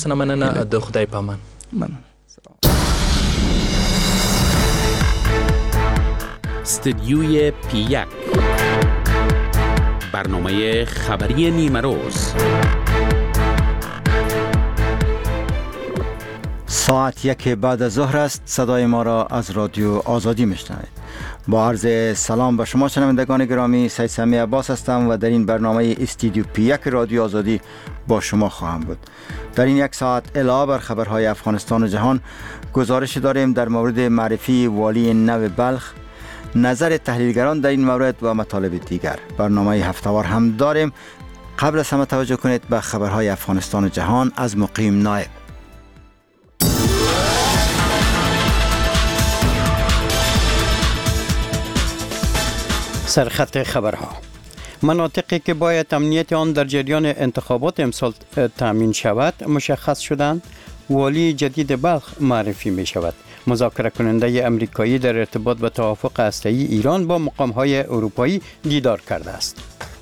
مننه د خدای پامان. استدیوی پی1 برنامه خبری نیمه روز. ساعت 1 بعد از ظهر است. صدای ما را از رادیو آزادی میشنوید. با عرض سلام به شما شنوندگان گرامی، سید سمی عباس هستم و در این برنامه استودیو پی1 رادیو آزادی با شما خواهم بود. در این یک ساعت علاوه بر خبرهای افغانستان و جهان گزارش داریم در مورد معرفی والی نو بلخ، نظر تحلیلگران در این مورد و مطالب دیگر. برنامه هفته‌وار هم داریم. قبل از همه توجه کنید به خبرهای افغانستان و جهان از مقیم نایب. سرخط خبرها: مناطقی که باید امنیت آن در جریان انتخابات امسال تامین شود مشخص شدند. والی جدید بلخ معرفی می شود. مذاکره کننده امریکایی در ارتباط به توافق هسته‌ای ایران با مقام‌های اروپایی دیدار کرده است.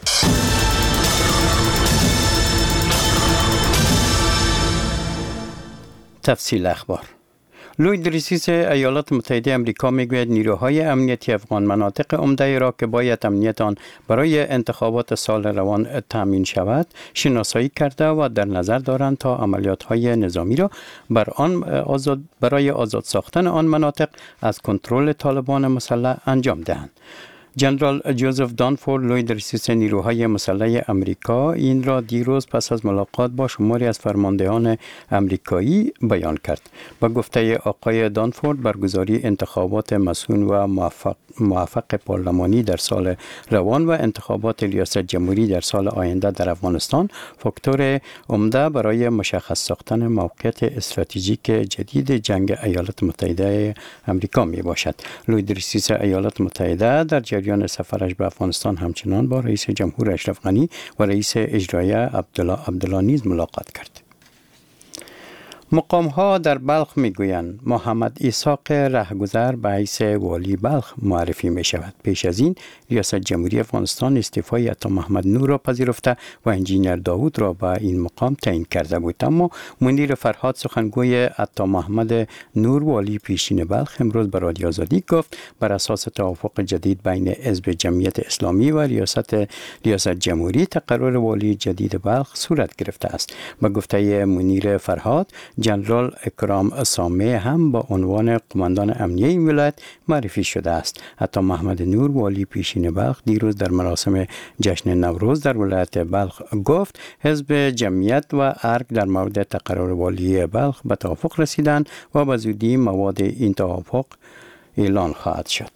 تفصیل اخبار: لوید رئیس ایالات متحده آمریکا میگوید نیروهای امنیتی افغان مناطق عمده را که باید امنیت آن برای انتخابات سال روان تامین شود شناسایی کرده و در نظر دارند تا عملیات‌های نظامی را برای آزاد ساختن آن مناطق از کنترل طالبان مسلح انجام دهند. جنرال جوزف دانفورد، لوید رئیس نیروهای مسلح امریکا، این را دیروز پس از ملاقات با شماری از فرماندهان امریکایی بیان کرد. با گفته آقای دانفورد، برگزاری انتخابات مسئول و موفق پارلمانی در سال روان و انتخابات ریاست جمهوری در سال آینده در افغانستان فاکتور عمده برای مشخص ساختن موقعیت استراتژیک جدید جنگ ایالات متحده امریکا می باشد. لوید رئیس ایالات متحده در جریان سفرش به افغانستان همچنان با رئیس جمهور اشرف غنی و رئیس اجرایی عبدالله نیز ملاقات کرد. مقام‌ها در بلخ می‌گویند محمد اسحاق رهگذر به حیث والی بلخ معرفی می‌شود. پیش از این ریاست جمهوری افغانستان استعفای عطا محمد نور را پذیرفته و انجینر داوود را به این مقام تعیین کرده بود. اما منیر فرهاد، سخنگوی عطا محمد نور والی پیشین بلخ، امروز به رادیو آزادی گفت بر اساس توافق جدید بین حزب جمعیت اسلامی و ریاست جمهوری تقرر والی جدید بلخ صورت گرفته است. به گفته منیر فرهاد، جنرال اکرام سامه هم با عنوان قماندان امنیه این ولایت معرفی شده است. حتی محمد نور والی پیشین بلخ دیروز در مراسم جشن نوروز در ولایت بلخ گفت حزب جمعیت و ارگ در مورد تقرر والی بلخ به توافق رسیدند و به زودی مواد این توافق اعلان خواهد شد.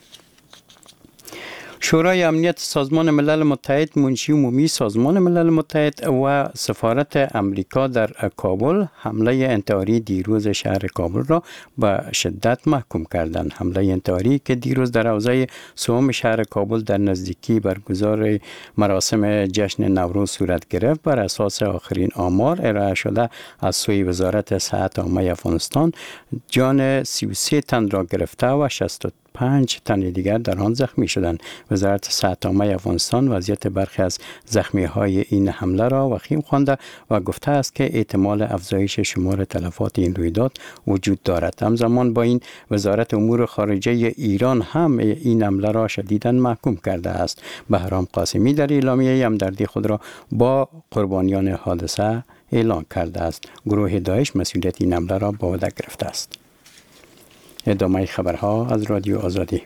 شورای امنیت سازمان ملل متحد، منشی عمومی سازمان ملل متحد و سفارت امریکا در کابل حمله انتحاری دیروز شهر کابل را به شدت محکوم کردند. حمله انتحاری که دیروز در حوزه سوم شهر کابل در نزدیکی برگزار مراسم جشن نوروز صورت گرفت، بر اساس آخرین آمار ارائه شده از سوی وزارت صحت عامه افغانستان جان 33 تن را گرفته و 65 تن دیگر در آن زخمی شدند. وزارت صحت عامه افغانستان وضعیت برخی از زخمی‌های این حمله را وخیم خوانده و گفته است که احتمال افزایش شمار تلفات این رویداد وجود دارد. همزمان با این، وزارت امور خارجه ایران هم این حمله را شدیداً محکوم کرده است. بهرام قاسمی در اعلامیه همدردی خود را با قربانیان حادثه اعلان کرده است. گروه داعش مسئولیت این حمله را به عهده گرفته است. ادامه خبرها از رادیو آزادی.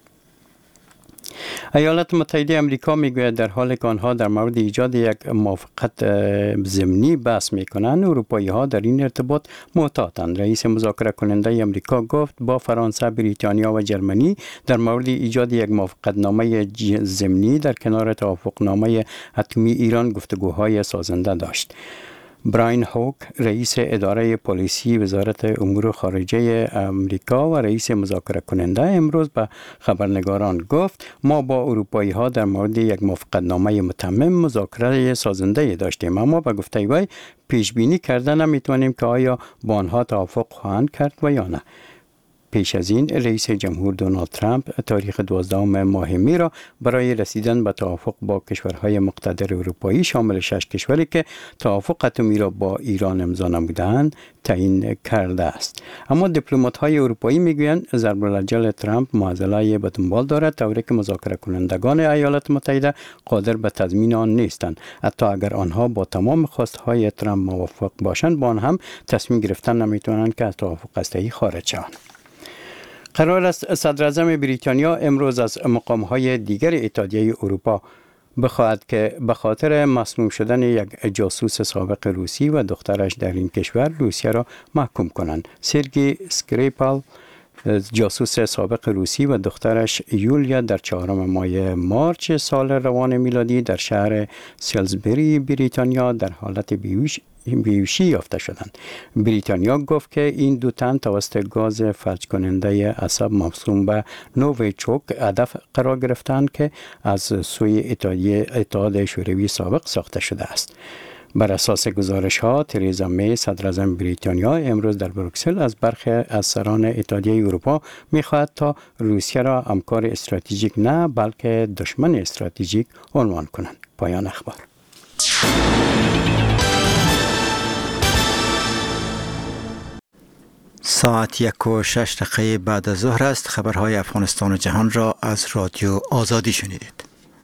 ایالات متحده آمریکا میگوید در حالی که آنها در مورد ایجاد یک موافقت ضمنی بحث میکنند، اروپایی ها در این ارتباط محتاطند. رئیس مذاکره کننده آمریکا گفت با فرانسه، بریتانیا و جرمنی در مورد ایجاد یک موافقت نامه ضمنی در کنار توافق نامه اتمی ایران گفتگوهای سازنده داشت. براین هوک، رئیس اداره پلیسی وزارت امور خارجه امریکا و رئیس مذاکره کننده، امروز به خبرنگاران گفت ما با اروپایی ها در مورد یک موافقت نامه متمم مذاکره سازنده داشتیم، اما به گفته وی پیش بینی کرده نمیتونیم که آیا با آنها توافق خواهند کرد و یا نه. پیش از این رئیس جمهور دونالد ترامپ تاریخ 12 ماه می را برای رسیدن به توافق با کشورهای مقتدر اروپایی شامل 6 کشوری که توافق اتمی را با ایران امضا نموده‌اند تعیین کرده است. اما دیپلمات‌های اروپایی میگویند ضرب‌الاجل ترامپ معضله‌ای به دنبال دارد، طوری که مذاکره کنندگان ایالات متحده قادر به تضمین آن نیستند. حتی اگر آنها با تمام خواستهای ترامپ موافق باشند، با آن هم تصمیم گرفتن نمیتوانند که از توافق هسته‌ای خارج شوند. قرار است صدراعظم بریتانیا امروز از مقام‌های دیگر اتحادیه اروپا بخواهد که به خاطر مسموم شدن یک جاسوس سابق روسی و دخترش در این کشور روسیه را محکوم کنند. سرگئی اسکریپال، جاسوس سابق روسی و دخترش یولیا در 4 ماه مارچ سال روان میلادی در شهر سیلزبری بریتانیا در حالت بیهوشی یافته شدند. بریتانیا گفت که این دو تن توسط گاز فلج کننده عصب موسوم به نوویچوک هدف قرار گرفتند که از سوی اتحاد شوروی سابق ساخته شده است. بر اساس گزارش ها، تریزا می صدراعظم بریتانیا امروز در بروکسل از برخی از سران اتحادیه اروپا می‌خواهد تا روسیه را همکار استراتژیک نه بلکه دشمن استراتژیک عنوان کنند. پایان اخبار. ساعت 1:06 بعد از ظهر است. خبرهای افغانستان و جهان را از رادیو آزادی شنیدید.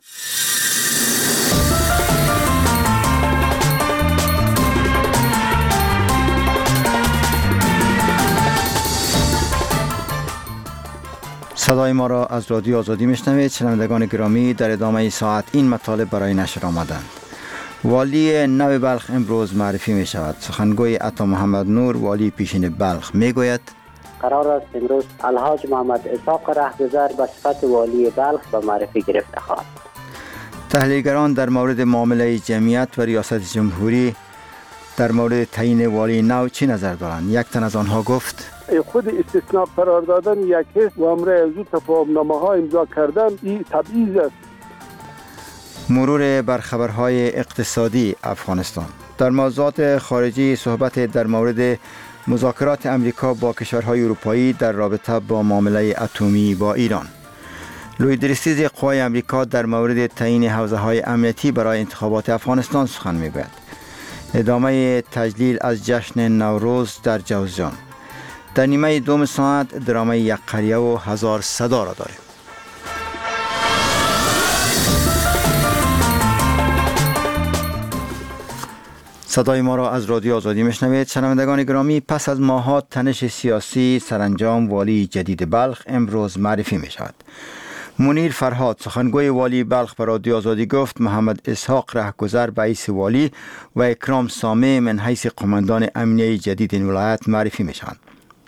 صدای ما را از رادیو آزادی میشنوید. شنوندگان گرامی، در ادامه ساعت این مطالب برای نشر آمدند. والی نو بلخ امروز معرفی می شود. سخنگوی عطا محمد نور والی پیشین بلخ می گوید قرار است امروز الحاج محمد اسحاق رهگذر به صفت والی بلخ به معرفی گرفته خواهد. تحلیلگران در مورد معامله جمعیت و ریاست جمهوری در مورد تعیین والی نو چی نظر دارند؟ یک تن از آنها گفت خود استثناء قرار دادن یک حزب و امر از او تفاهم‌نامه ها امضا کردن این تبعیض است. مرور بر خبرهای اقتصادی افغانستان. در موضوعات خارجی صحبت در مورد مذاکرات امریکا با کشورهای اروپایی در رابطه با معامله اتمی با ایران. لوید ریسیز قوای امریکا در مورد تعیین حوزه‌های امنیتی برای انتخابات افغانستان سخن می‌گوید. ادامه تجلیل از جشن نوروز در جوزجان. در نیمه دوم ساعت درامای یک قریه و 1000 صدا را داریم. صدای ما را از رادیو آزادی میشنوید. شنوندگان گرامی، پس از ماهات تنش سیاسی سرانجام والی جدید بلخ امروز معرفی می شود. منیر فرهاد سخنگوی والی بلخ به رادیو آزادی گفت محمد اسحاق رهگذر به حیث والی و اکرام سامع من حیث قماندان امنیه جدید این ولایت معرفی می شوند.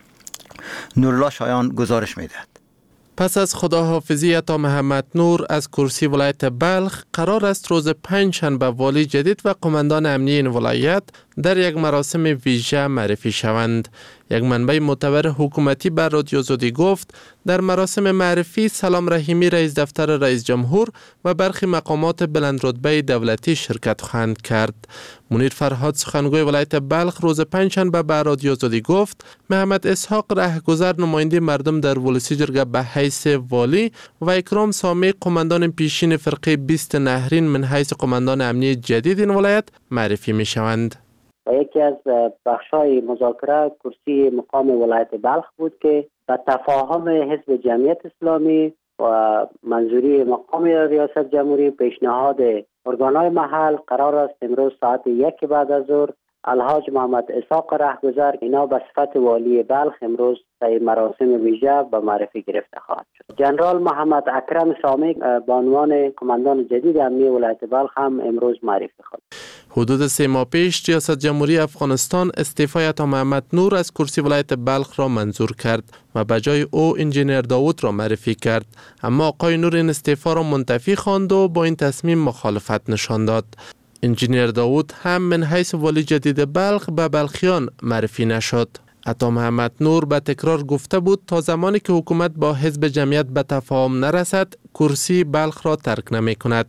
نورالله شایان گزارش می دهد. پس از خداحافظی عطا محمد نور از کرسی ولایت بلخ، قرار است روز 5 شنبه والی جدید و قماندان امنیه این ولایت در یک مراسم ویژه معرفی شوند. یک منبع معتبر حکومتی بر رادیو آزادی گفت در مراسم معرفی سلام رحیمی رئیس دفتر رئیس جمهور و برخی مقامات بلندرتبه دولتی شرکت خواهند کرد. منیر فرهاد سخنگوی ولایت بلخ روز 5 شنبه به رادیو آزادی گفت محمد اسحاق رهگذر نماینده مردم در ولسی جرگه به حیث والی و اکرام سامع قماندان پیشین فرقه 20 نهرین من حیث قماندان امنیه جدید این ولایت معرفی می شوند. و یکی از بخشای مذاکره کرسی مقام ولایت بلخ بود که به تفاهم حزب جمعیت اسلامی و منظوری مقام ریاست جمهوری پیشنهاد ارگانهای محل قرار است امروز ساعت 1 بعد از ظهر الحاج محمد اسحاق رهگذر اینا به صفت والی بلخ امروز در مراسم ویژه به معرفی گرفته خواهد شد. جنرال محمد اکرم سامع به عنوان کماندان جدید امنیه ولایت بلخ هم امروز معرفی خواهد. حدود 3 ماه پیش ریاست جمهوری افغانستان استعفای عطا محمد نور از کرسی ولایت بلخ را منظور کرد و به جای او انجینیر داوود را معرفی کرد، اما آقای نور این استعفا را منتفی خواند و با این تصمیم مخالفت نشان داد. انجینیر داوود هم من حیث والی جدید بلخ به بلخیان معرفی نشد. عطا محمد نور به تکرار گفته بود تا زمانی که حکومت با حزب جمعیت به تفاهم نرسد کرسی بلخ را ترک نمی کند.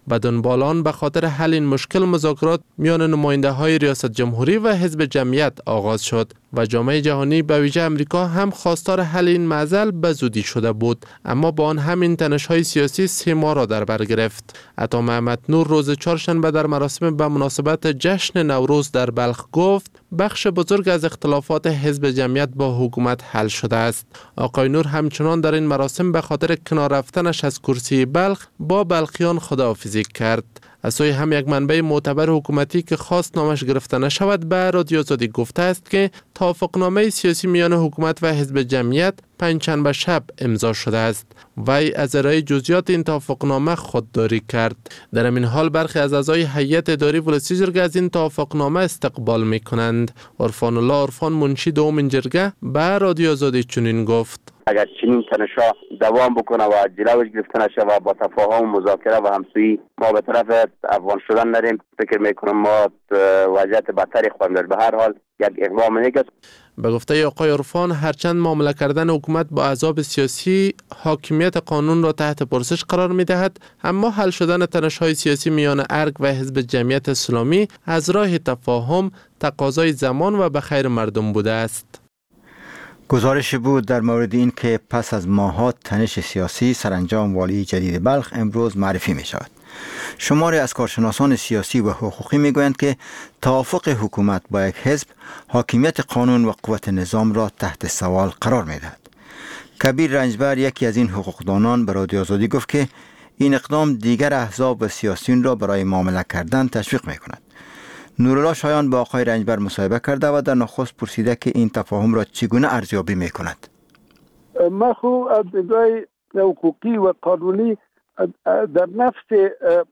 به دنبال آن به خاطر حل این مشکل مذاکرات میان نماینده های ریاست جمهوری و حزب جمعیت آغاز شد و جامعه جهانی به ویژه امریکا هم خواستار حل این معضل به زودی شده بود، اما با آن همین تنش‌های سیاسی 3 ماه را در بر گرفت. عطا محمد نور روز چهارشنبه در مراسم به مناسبت جشن نوروز در بلخ گفت بخش بزرگ از اختلافات حزب جمعیت با حکومت حل شده است. آقای نور همچنان در این مراسم به خاطر کنار رفتنش از کرسی بلخ با بلخیان خداحافظی کرد. از سوی هم یک منبع معتبر حکومتی که خواست نامش گرفته نشود به رادیو آزادی گفته است که توافقنامه سیاسی میان حکومت و حزب جمعیت پنجشنبه شب امضا شده است. وی از ارائه جزئیات این توافقنامه خودداری کرد. در این حال برخی از اعضای هیئت اداری ولسی جرگه از این توافقنامه استقبال می‌کنند. عرفان الله عرفان منشی دومین جرگه به رادیو آزادی چنین گفت: اگر چنین تنش‌ها دوام بکنه و جلوش گرفته نشه و با تفاهم و مذاکره و همسویی ما به طرف افغان شدن نریم، فکر میکنم ما وضعیت بدتری خواهیم داشت. به هر حال یک اقدام نیک است. به گفته آقای عرفان هرچند معامله کردن حکومت با احزاب سیاسی حاکمیت قانون را تحت پرسش قرار می‌دهد، اما حل شدن تنش‌های سیاسی میان ارگ و حزب جمعیت اسلامی از راه تفاهم تقاضای زمان و به خیر مردم بوده است. گزارش بود در مورد این که پس از ماه‌ها تنش سیاسی سرانجام والی جدید بلخ امروز معرفی می شود. شماری از کارشناسان سیاسی و حقوقی می گویند که توافق حکومت با یک حزب حاکمیت قانون و قوت نظام را تحت سوال قرار می دهد. کبیر رنجبر یکی از این حقوقدانان به رادیو آزادی گفت که این اقدام دیگر احزاب و سیاسیون را برای معامله کردن تشویق می کند. نورالله شایان با آقای رنجبر مصاحبه کرده و در نخست پرسیده که این تفاهم را چگونه ارزیابی می کند. ما خو از نگاه حقوقی و قانونی در نفس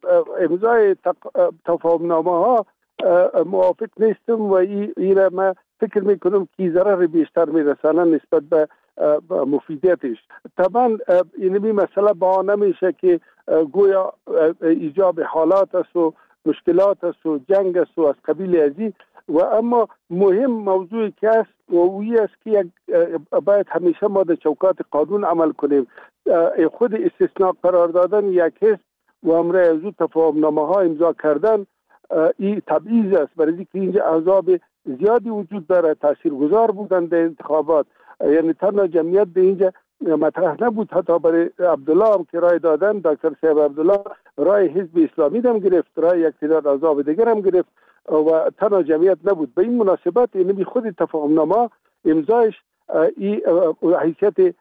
امضای تفاهمنامه ها موافق نیستم و این ما فکر میکنم که ضرر بیشتر میرسانه نسبت به مفیدیتش. طبعا اینمی مسئله با نمیشه که گویا ایجاب حالات است و مشکلات است و جنگ است و از قبیل ازی، و اما مهم موضوعی که است و اوی است که باید همیشه ما در چوکات قانون عمل کنیم. خود استثناء قرار دادن یک حزب و امر از او تفاهمنامه ها امضا کردن این تبعیض است، برای اینکه اینجا احزاب زیادی وجود داره، تاثیرگذار بودن در انتخابات، یعنی تنها جمعیت به اینجا مطرح نبود، حتی برای عبدالله هم که رای دادن، دکتر صاحب عبدالله رای حزب اسلامی هم گرفت، رای یک تعداد احزاب دیگر هم گرفت و تنها جمعیت نبود. به این مناسبت اینمی خود تفاهمنامه امضایش این حیثیت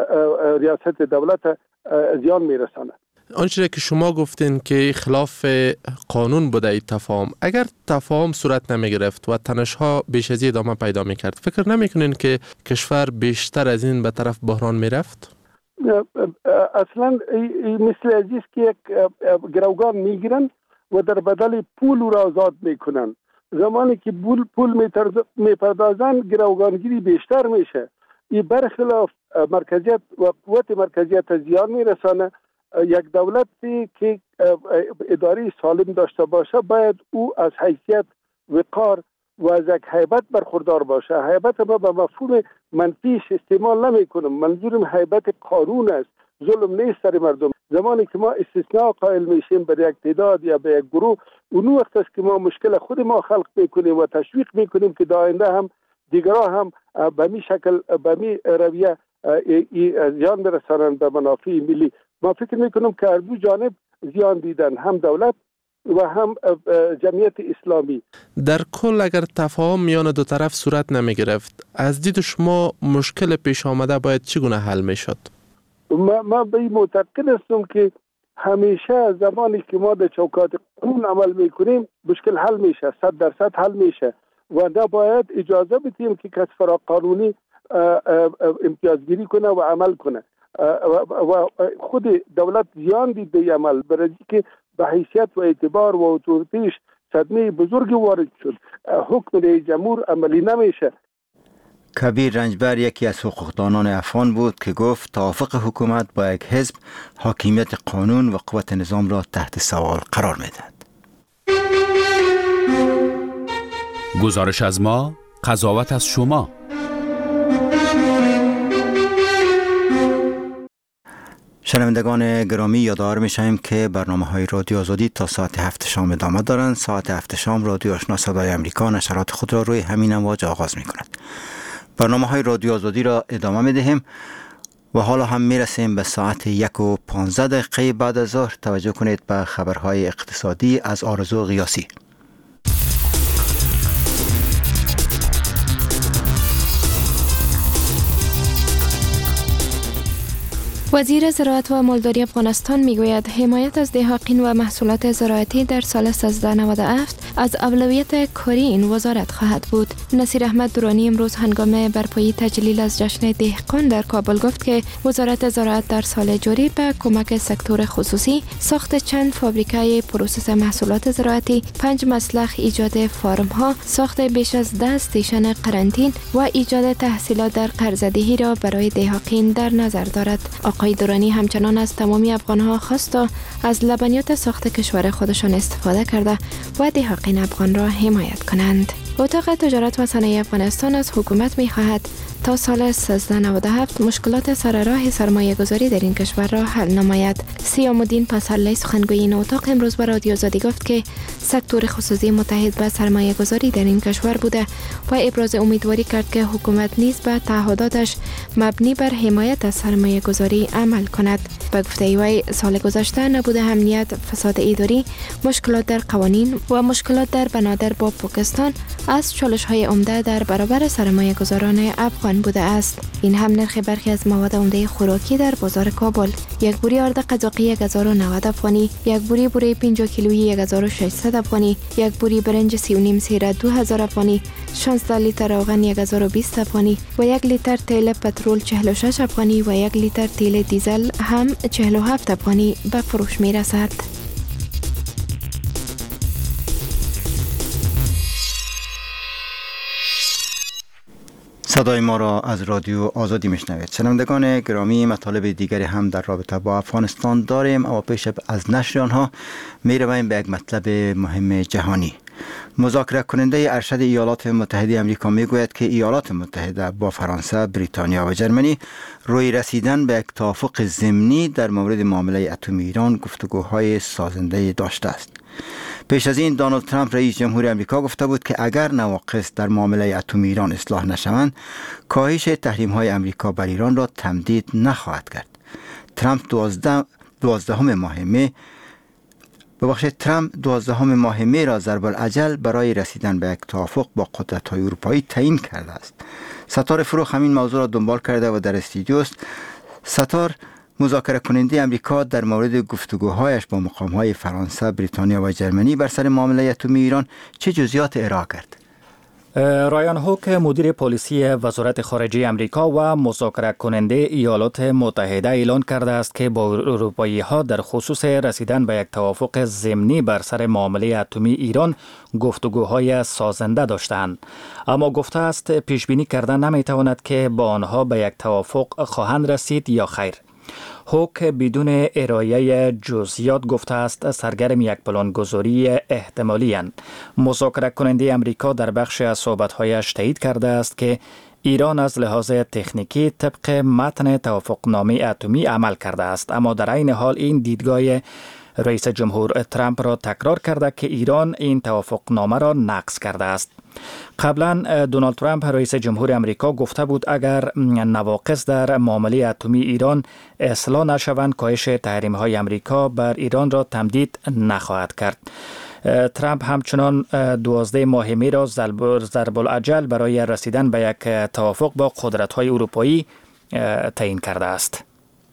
ریاست دولت زیان میرساند. آنچه که شما گفتین که خلاف قانون بوده این تفاهم، اگر تفاهم صورت نمی گرفت و تنش‌ها بیش از ادامه پیدا می کرد، فکر نمی کنین که کشور بیشتر از این به طرف بحران می رفت؟ اصلا مثل عزیز که یک گروگان می گیرن و در بدل پول را آزاد می کنن. زمانی که پول می پردازن گروگانگیری بیشتر میشه. این برخلاف مرکزیت و قوت مرکزیت زیان می رسانه. یک دولتی که اداری سالم داشته باشه باید او از حیثیت وقار و از یک هیبت برخوردار باشه. هیبت ما به مفهوم منفیش استعمال نمی کنم، منظورم هیبت قانون است، ظلم نیست سر مردم. زمانی که ما استثناء قائل میشیم بر یک تعداد یا به یک گروه، اون وقت است که ما مشکل خود ما خلق میکنیم و تشویق میکنیم که آینده هم دیگرها هم به می شکل به می رویه زیان برسانند به منافع ملی. ما فکر میکنم که هر دو جانب زیان دیدن، هم دولت و هم جمعیت اسلامی. در کل اگر تفاهم میان دو طرف صورت نمی گرفت، از دید شما مشکل پیش آمده باید چگونه حل می شد؟ ما به این معتقد هستم که همیشه زمانی که ما در چوکات قانون عمل میکنیم مشکل حل میشه، 100% حل میشه و نباید اجازه بدیم که کس فرا قانونی امتیازگیری کنه و عمل کنه و خود دولت زیان دید به عمل، برای که به حیثیت و اعتبار و اتوریتیش صدمه بزرگی وارد شد. حکم رئیس جمهور عملی نمیشه. کبیر رنجبر یکی از حقوقدانان افغان بود که گفت توافق حکومت با یک حزب حاکمیت قانون و قوت نظام را تحت سوال قرار می‌دهد. گزارش از ما، قضاوت از شما. شنوندگان گرامی، یادآور می‌شویم که برنامه‌های رادیو آزادی تا ساعت 7 شام ادامه دارند. ساعت 7 شام رادیو آشنا صدای امریکا نشرات خود را روی همین امواج آغاز می‌کند. برنامه‌های رادیو آزادی را ادامه می‌دهیم و حالا هم می‌رسیم به ساعت 1:15 بعد از ظهر. توجه کنید به خبرهای اقتصادی از آرزو غیاسی. وزیر زراعت و مالداری افغانستان میگوید حمایت از دهقان و محصولات زراعتی در سال 1397 از اولویت کاری این وزارت خواهد بود. نصیر احمد درانی امروز هنگام برپایی تجلیل از جشن دهقان در کابل گفت که وزارت زراعت در سال جاری به کمک سکتور خصوصی ساخت چند فابریکه پروسس محصولات زراعتی، 5 مسلخ، ایجاد فارم ها، ساخت بیش از 10 استیشن قرنطین و ایجاد تحصیلات در قرضه‌دهی را برای دهقان در نظر دارد. آقای درانی همچنان از تمامی افغان‌ها خواست تا از لبنیات ساخت کشور خودشان استفاده کرده و دهقان افغان را حمایت کنند. اتاق تجارت و صنایع افغانستان از حکومت می‌خواهد تا سال 1397 مشکلات سر راه سرمایه گذاری در این کشور را حل نماید. سیام الدین پسرلی سخنگوی این اتاق امروز به رادیو آزادی گفت که سکتور خصوصی متحد به سرمایه گذاری در این کشور بوده و ابراز امیدواری کرد که حکومت نیز به تعهداتش مبنی بر حمایت از سرمایه گذاری عمل کند. به گفته وی سال گذشته نبود امنیت، فساد اداری، مشکلات در قوانین و مشکلات در بنادر با پاکستان از چالش‌های عمده در برابر سرمایه گذاران افغان بوده است. این هم نرخ برخی از مواد عمده خوراکی در بازار کابل: یک بوری آرد قزاقی 1090 افغانی، یک بوری 50 کیلویی 1600 افغانی، یک بوری برنج 3.5 سیره 2000 افغانی، 16 لیتر روغن 1020 افغانی و 1 لیتر تیل پترول 46 افغانی و 1 لیتر تیل دیزل هم 47 افغانی به فروش می رسد. صدای ما را از رادیو آزادی میشنوید. شنوندگان گرامی، مطالب دیگری هم در رابطه با افغانستان داریم، اما پیش از نشر آنها می رویم به یک مطلب مهم جهانی. مذاکره کننده ارشد ایالات متحده آمریکا می گوید که ایالات متحده با فرانسه، بریتانیا و جرمنی روی رسیدن به یک توافق ضمنی در مورد معامله اتمی ایران گفتگوهای سازنده داشته است. پیش از این دونالد ترامپ رئیس جمهور آمریکا گفته بود که اگر نواقص در معامله اتمی ایران اصلاح نشوند، کاهش تحریم‌های آمریکا بر ایران را تمدید نخواهد کرد. ترامپ 12 ماه می را ضرب الاجل برای رسیدن به یک توافق با قدرت‌های اروپایی تعیین کرده است. ستار فروخ همین موضوع را دنبال کرده و در استودیو است. ستار، مذاکره کننده امریکا در مورد گفتگوهایش با مقام‌های فرانسه، بریتانیا و جرمنی بر سر معامله اتمی ایران چه جزئیات ارائه کرد؟ رایان هوک، مدیر پلیسی وزارت خارجه امریکا و مذاکره کننده ایالات متحده اعلان کرده است که با اروپایی ها در خصوص رسیدن به یک توافق ضمنی بر سر معامله اتمی ایران گفتگوهای سازنده داشتند، اما گفته است پیش بینی کردن نمی تواند که با آنها به یک توافق خواهند رسید یا خیر. هوک بدون ارائه جزئیات گفته است سرگرم یک پلانگذاری احتمالی اند. مذاکره کننده امریکا در بخش از صحبت‌هایش تایید کرده است که ایران از لحاظ تکنیکی طبق متن توافقنامه اتمی عمل کرده است، اما در عین حال این دیدگاه رئیس جمهور ترامپ را تکرار کرده که ایران این توافقنامه را نقض کرده است. قبلا دونالد ترامپ رئیس جمهور آمریکا گفته بود اگر نواقص در معامله اتمی ایران اصلاح نشوند، کاهش تحریم‌های آمریکا بر ایران را تمدید نخواهد کرد. ترامپ همچنان 12 ماه می را ضرب الاجل برای رسیدن به یک توافق با قدرت‌های اروپایی تعیین کرده است.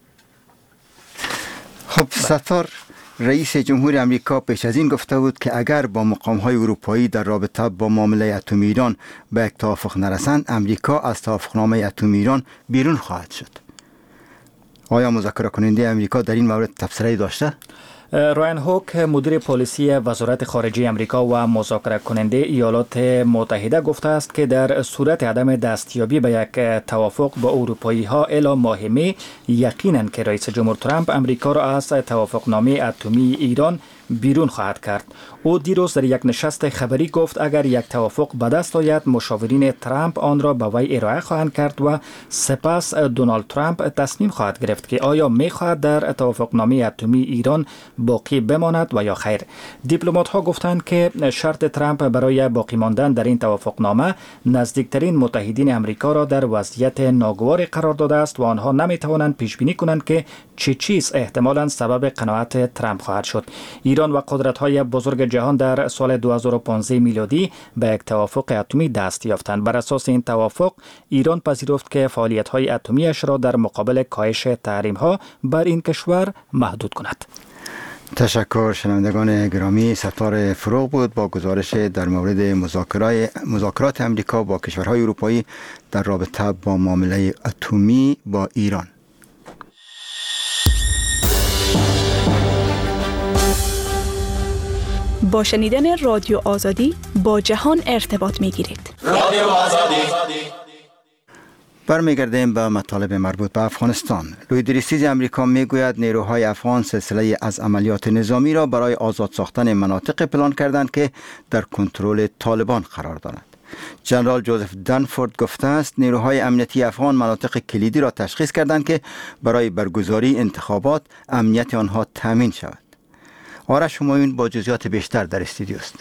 خب ستار، رئیس جمهور آمریکا پیش از این گفته بود که اگر با مقام‌های اروپایی در رابطه با معامله اتمی ایران به یک توافق نرسند، آمریکا از توافقنامه اتمی ایران بیرون خواهد شد. آیا مذاکره کننده آمریکا در این مورد تبصره داشته؟ رایان هوک، مدیر پلیسی وزارت خارجه آمریکا و مذاکره کننده ایالات متحده گفته است که در صورت عدم دستیابی به یک توافق با اروپایی ها الی ماه می، یقینا که رئیس جمهور ترامپ آمریکا را از توافقنامه اتمی ایران بیرون خواهد کرد. او دیروز در یک نشست خبری گفت اگر یک توافق به دست آید مشاورین ترامپ آن را به وی ارائه خواهند کرد و سپس دونالد ترامپ تصمیم خواهد گرفت که آیا می‌خواهد در توافقنامه اتمی ایران باقی بماند و یا خیر. دیپلمات‌ها گفتند که شرط ترامپ برای باقی ماندن در این توافقنامه نزدیکترین متحدین امریکا را در وضعیت ناگواری قرار داده است و آنها نمی‌توانند پیش بینی کنند که چه چیز احتمالاً سبب قناعت ترامپ خواهد شد. ایران و قدرت‌های بزرگ جهان در سال 2015 میلادی به یک توافق اتمی دست یافتند. بر اساس این توافق ایران پذیرفت که فعالیت‌های اتمی‌اش را در مقابل کاهش تحریم‌ها بر این کشور محدود کند. تشکر. شنوندگان گرامی، ستار فروغ بود با گزارش در مورد مذاکرات امریکا با کشورهای اروپایی در رابطه با معامله اتمی با ایران. با شنیدن رادیو آزادی با جهان ارتباط می‌گیرید. رادیو آزادی. برمیگردیم به مطالب مربوط به افغانستان. لوی دریسیز امریکا میگوید نیروهای افغان سلسله از عملیات نظامی را برای آزاد ساختن مناطق پلان کردند که در کنترل طالبان قرار دارند. جنرال جوزف دنفورد گفته است نیروهای امنیتی افغان مناطق کلیدی را تشخیص کردند که برای برگزاری انتخابات امنیت آنها تامین شود. آرش همایون با جزئیات بیشتر در استودیو است.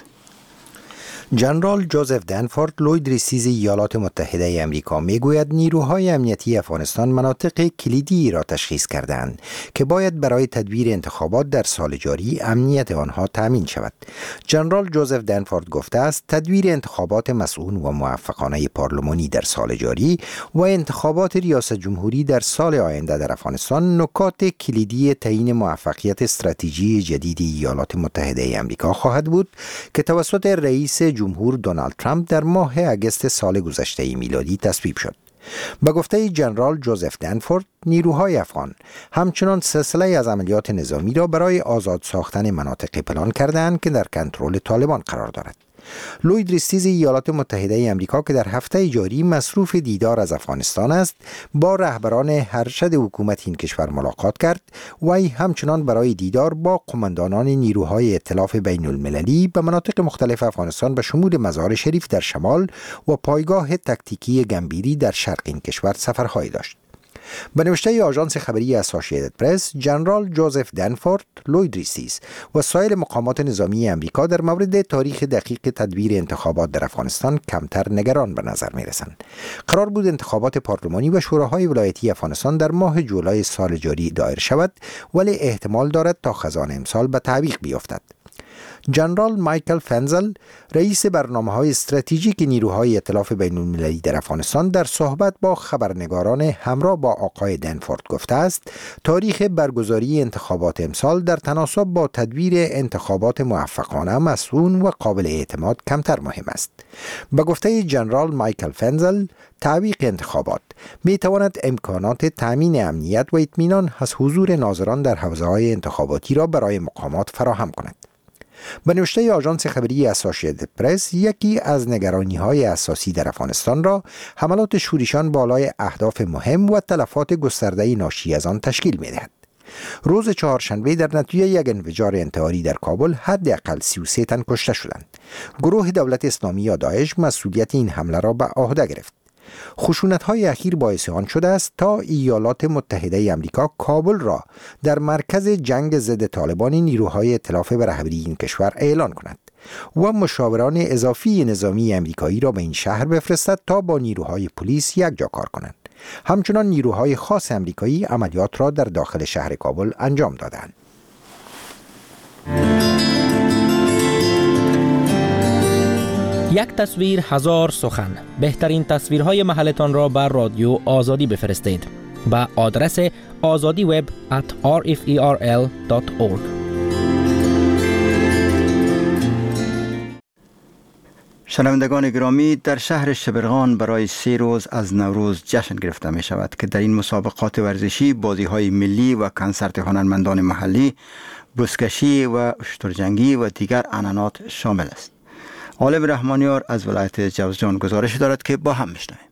جنرال جوزف دنفورد لوی دریسیز ایالات متحده امریکا میگوید نیروهای امنیتی افغانستان مناطق کلیدی را تشخیص کردند که باید برای تدبیر انتخابات در سال جاری امنیت آنها تامین شود. جنرال جوزف دنفورد گفته است تدبیر انتخابات مسئول و موفقانه پارلمانی در سال جاری و انتخابات ریاست جمهوری در سال آینده در افغانستان نکات کلیدی تعیین موفقیت استراتژی جدید ایالات متحده امریکا خواهد بود که توسط رئیس جمهور دونالد ترامپ در ماه اگست سال گذشته میلادی تصویب شد. به گفته جنرال جوزف دنفورد نیروهای افغان همچنان سلسله از عملیات نظامی را برای آزاد ساختن مناطق پلان کردند که در کنترل طالبان قرار دارد. لوی دریسیز ایالات متحده امریکا که در هفته جاری مصروف دیدار از افغانستان است با رهبران ارشد حکومت این کشور ملاقات کرد و همچنان برای دیدار با قماندانان نیروهای ائتلاف بین المللی به مناطق مختلف افغانستان به شمول مزار شریف در شمال و پایگاه تکتیکی گمبیری در شرق این کشور سفرهایی داشت. به نوشته آژانس خبری اسوسییتد پرس، جنرال جوزف دنفورد، لوی دریسیز و سایر مقامات نظامی امریکا در مورد تاریخ دقیق تدبیر انتخابات در افغانستان کمتر نگران به نظر می رسند. قرار بود انتخابات پارلمانی و شوراهای ولایتی افغانستان در ماه جولای سال جاری دایر شود، ولی احتمال دارد تا خزان امسال به تعویق بیفتد. جنرال مایکل فنزل، رئیس برنامه‌های استراتژیک نیروهای ائتلاف بین‌المللی در افغانستان، در صحبت با خبرنگاران همراه با آقای دنفورد گفته است تاریخ برگزاری انتخابات امسال در تناسب با تدبیر انتخابات موفقانه، مسئول و قابل اعتماد کمتر مهم است. به گفته جنرال مایکل فنزل، تعویق انتخابات می تواند امکانات تامین امنیت و اطمینان از حضور ناظران در حوزه‌های انتخاباتی را برای مقامات فراهم کند. به نوشته آژانس خبری اسوسییتد پرس، یکی از نگرانی‌های اساسی در افغانستان را حملات شورشیان بالای اهداف مهم و تلفات گسترده ناشی از آن تشکیل می‌دهد. روز چهارشنبه در نتیجه یک انفجار انتحاری در کابل حداقل 33 تن کشته شدند. گروه دولت اسلامی یا داعش مسئولیت این حمله را به عهده گرفت. خشونت‌های اخیر باعث آن شده است تا ایالات متحده امریکا کابل را در مرکز جنگ ضد طالبان نیروهای ائتلاف به رهبری این کشور اعلان کند و مشاوران اضافی نظامی امریکایی را به این شهر بفرستد تا با نیروهای پلیس یکجا کار کنند. همچنان نیروهای خاص امریکایی عملیات را در داخل شهر کابل انجام دادند. یک تصویر هزار سخن. بهترین تصویرهای محلتان را بر رادیو آزادی بفرستید به آدرس azadiweb@rferl.org. شنوندگان گرامی، در شهر شبرغان برای 3 روز از نوروز جشن گرفته می شود که در این مسابقات ورزشی بازی‌های ملی و کنسرت هنرمندان محلی، بزکشی و اشترجنگی و دیگر عنعنات شامل است. عالم رحمانیار از ولایت جوزجان گزارش دارد که با هم میشنویم.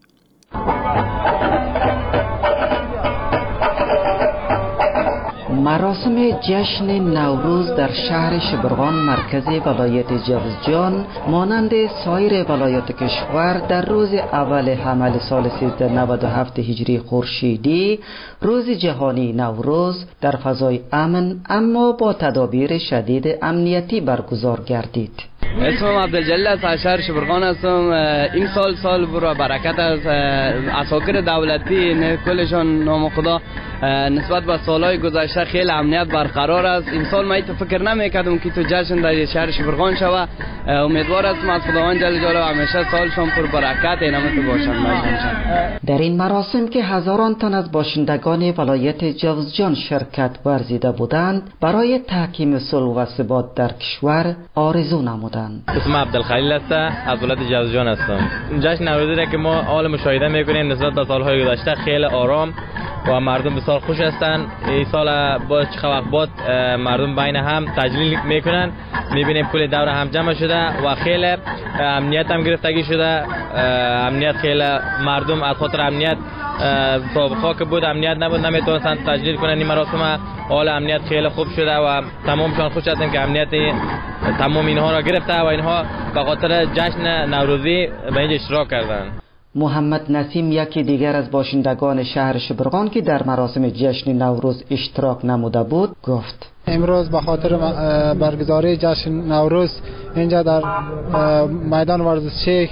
مراسم جشن نوروز در شهر شبرغان مرکز ولایت جوزجان مانند سایر ولایات کشور در روز اول حمل سال 1397 هجری خورشیدی روز جهانی نوروز در فضای امن اما با تدابیر شدید امنیتی برگزار گردید. اسمم عبدالجلیل است، از شهر شبرغان هستم. این سال برو برکت از عساکر دولتی کلشان نام خدا نسبت به سالهای گذشته خیلی امنیت برقرار است. این سال من فکر نمیکردم که تو جشن در شهر شبرغان شوه. امیدوار هستم از خداوند جل جلاله همیشه سالشان پر برکت اینم باشند. در این مراسم که هزاران تن از باشندگان ولایت جوزجان شرکت ورزیده بودند برای تحکیم صلح و ثبات در کشور آرزو نمودند. اسمم عبدالخلیل است، از ولایت جوزجان هستم. جشن نوروزی را که ما حال مشاهده میکنیم نسبت به سالهای گذشته خیلی آرام و مردم بسیار خوش هستند. این سال با چه وقت بعد مردم بین هم تجلیل میکنن، میبینیم کل دور هم جمع شده و خیلی امنیت هم گرفتگی شده. امنیت خیلی مردم از خاطر امنیت سابقا که بود امنیت نبود نمیتونستن تجلیل کنن این مراسم. حال امنیت خیلی خوب شده و تمامشان خوش هستند که امنیت تمام اینها را گرفته و اینها به خاطر جشن نوروزی به اینجا اشتراک کردند. محمد نسیم یکی دیگر از باشندگان شهر شبرغان که در مراسم جشن نوروز اشتراک نموده بود گفت: امروز به خاطر برگزاری جشن نوروز اینجا در میدان ورزشی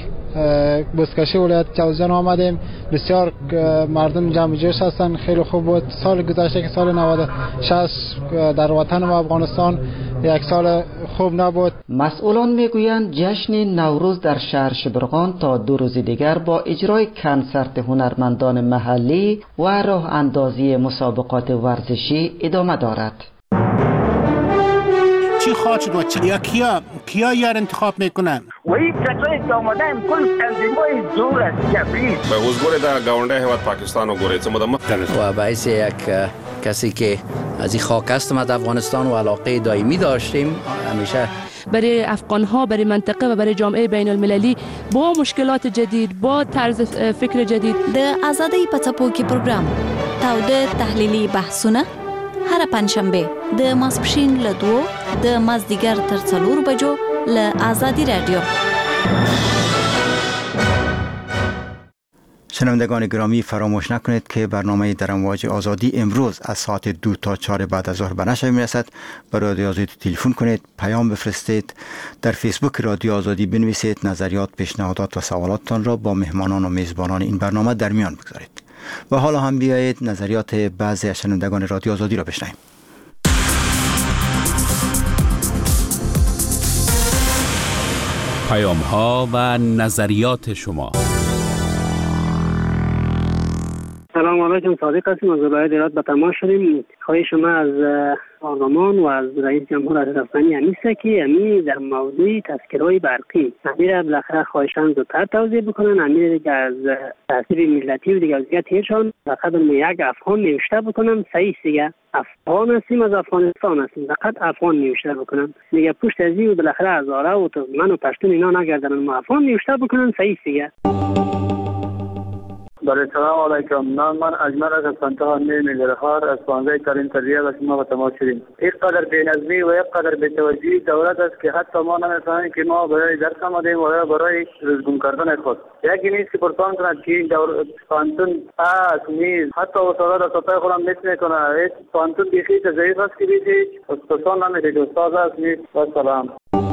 بزکشی ولایت جوزجان آمدیم. بسیار مردم جمع جوش هستند، خیلی خوب بود. سال گذشته که سال 96 در وطن ما افغانستان یک سال خوب نبود. مسئولان میگویند جشن نوروز در شهر شبرغان تا 2 روز دیگر با اجرای کنسرت هنرمندان محلی و راه اندازی مسابقات ورزشی ادامه دارد. چی خواهد و کیا یار انتخاب میکنن؟ و این کسایی که آمدن کل تنظیمای زور است جبریل به حضور در گاونده هیواد پاکستان و گوریت و باعث یک کسی که از این خاک هستم از افغانستان و علاقه دائمی داشتیم همیشه برای افغان‌ها، برای منطقه و برای جامعه بین المللی با مشکلات جدید، با طرز فکر جدید. د آزادۍ په څپو کې پروګرام تاوده تحلیلي بحثونه هر پنځشنبه د ماسپښین له 2 د مازدیګر تر 4 بجو له آزادی رادیو. شنوندگان گرامی فراموش نکنید که برنامه در امواج آزادی امروز از ساعت 2 تا 4 بعد از ظهر به نشر میرسد. به رادیو آزادی تلفن کنید، پیام بفرستید، در فیسبوک رادیو آزادی بنویسید، نظریات، پیشنهادات و سوالاتتان را با مهمانان و میزبانان این برنامه در میان بگذارید. و حالا هم بیایید نظریات بعضی از شنوندگان رادیو آزادی را بشنویم. پیام ها و نظریات شما. سلام علیکم، صادق هستیم از ولایت هرات به تماس شدیم. خواهش شما از پارلمان و از رئیس جمهور افغانستان همیست که امی در موضوع تذکره‌های برقی امیر بالاخره خواهشان زودتر توضیح بکنن. امیر که از تاثیر ملتی و دیگه تیرشان فقط یک افغان نوشته بکنم. صحیح دیگه افغان هستیم، از افغانستان هستیم، فقط افغان نوشته بکنم. دیگه پشت از این بالاخره از آره و من و پشتون اینا نگردن، ما افغان نوشته بکنن. صحیح دیگه. سلام علیکم. نام من اجمل از پنتها نگرهار از 15 ترین تریه و شما با تماس شدیم. یک قدر بینظمی و یک قدر بی‌توجهی دولت است که حتی ما نمی‌فهمیم که ما برای درس آمدیم و برای رزگون کردن خود. یکی نیست که پرسان کند که این پانتون پس نیست، حتی استاد از سطح خودم نیست میکنه. این پانتون بیخی ضعیف است که بیشی پرسان نمیده که استاد است نیست. و سلام.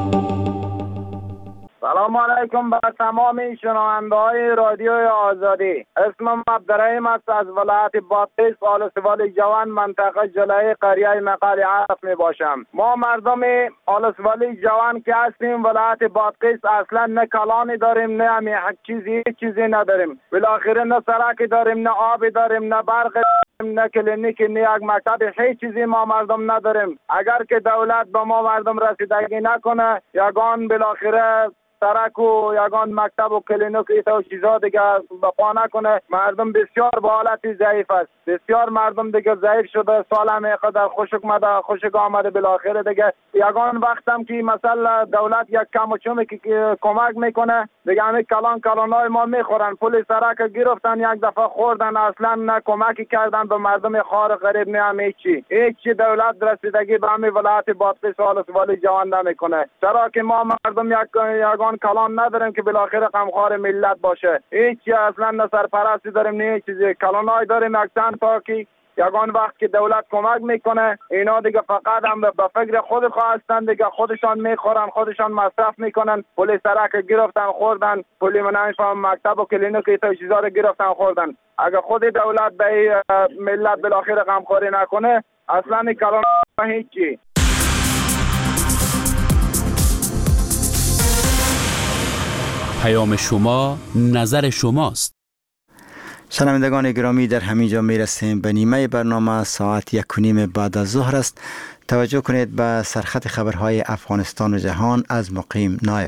سلام علیکم به تمام شنونده‌های رادیو آزادی. اسمم عبدالرحیم است از ولایت بادغیس، آلسوال جوان، منطقه جلای قریه مقال عرف می باشم. ما مردم آلسوال جوان که هستیم ولایت بادغیس اصلا نه کلانی داریم، نه همی چیزی نداریم. بالاخره نه سرکی داریم، نه آبی داریم، نه برق داریم، نه کلینیک، نه یک مکتب، هیچ چیزی ما مردم نداریم. اگر که دولت به ما مردم رسیدگی نکنه، یگان بالاخره سرک و یگان مکتب و کلینیک و چیزا دیگه بپا نکنه. مردم بسیار به حالت ضعیف است. بسیار مردم دیگه ضعیف شده. سال هم قدر خوشک آمده بالاخره دیگه یگان وقتم که مثلا دولت یک کم و چومی که کمک میکنه دیگه همه کلانای ما میخورن. پول سرک گرفتن یک دفعه خوردن، اصلا نه کمکی کردن به مردم خار غریب نه هم هیچی دولت رسیدگی به همین ولایت بادغیس و ولسوالی جوان نمیکنه. چرا که ما مردم یگان کلان نداریم که بالاخره غمخوار ملت باشه. هیچی اصلا نه سرپرستی داریم نه چیزی. کلانای داریم یک چند تا که یگان وقت که دولت کمک میکنه اینا دیگه فقط هم به فکر خود خواستن دیگه خودشان میخورن، خودشان مصرف میکنن. پول سرک گرفتن خوردن، پول منفهم مکتب و کلینیک و چیزا رو گرفتن خوردن. اگر خود دولت به ملت بالاخره غمخواری نکنه اصلا کلان هیچی. پیام شما نظر شماست. شنوندگان گرامی، در همینجا میرسیم به نیمه برنامه. ساعت 1:30 بعد از ظهر است. توجه کنید به سرخط خبرهای افغانستان و جهان از مقیم نایب.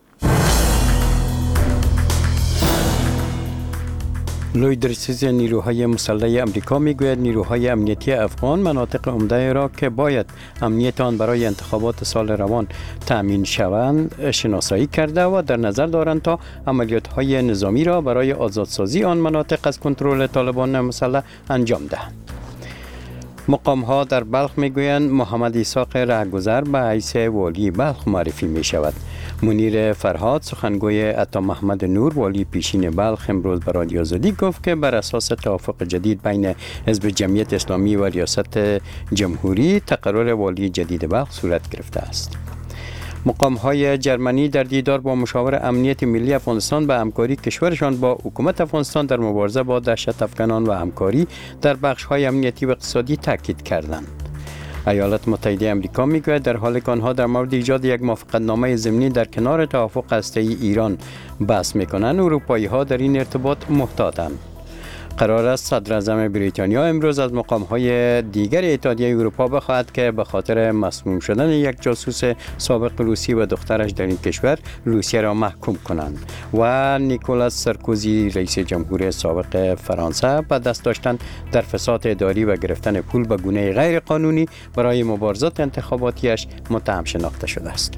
لوید رئیس نیروهای مسلح امریکا میگوید نیروهای امنیتی افغان مناطق عمده را که باید امنیت آن برای انتخابات سال روان تأمین شوند شناسایی کرده و در نظر دارند تا عملیات‌های نظامی را برای آزادسازی آن مناطق از کنترل طالبان مسلح انجام دهند. مقام‌ها در بلخ میگویند محمد اسحاق رهگذر به حیث والی بلخ معرفی می شود. منیر فرهاد سخنگوی عطا محمد نور والی پیشین بلخ امروز به رادیو آزادی گفت که بر اساس توافق جدید بین حزب جمعیت اسلامی و ریاست جمهوری تقرر والی جدید بلخ صورت گرفته است. مقام‌های جرمنی در دیدار با مشاور امنیت ملی افغانستان به همکاری کشورشان با حکومت افغانستان در مبارزه با دهشت افکنان و همکاری در بخش‌های امنیتی و اقتصادی تاکید کردند. ایالات متحده آمریکا میگوید در حالی که آنها در مورد ایجاد یک موافقتنامه ضمنی در کنار توافق هسته‌ای ایران بحث می‌کنند، اروپایی‌ها در این ارتباط محتاطند. قرار است صدر اعظم بریتانیا امروز از مقام‌های دیگر اتحادیه اروپا بخواهد که به خاطر مسموم شدن یک جاسوس سابق روسی و دخترش در این کشور روسیه را محکوم کنند. و نیکولاس سارکوزی رئیس جمهور سابق فرانسه به دست داشتن در فساد اداری و گرفتن پول به گونه غیر قانونی برای مبارزات انتخاباتیش متهم شناخته شده است.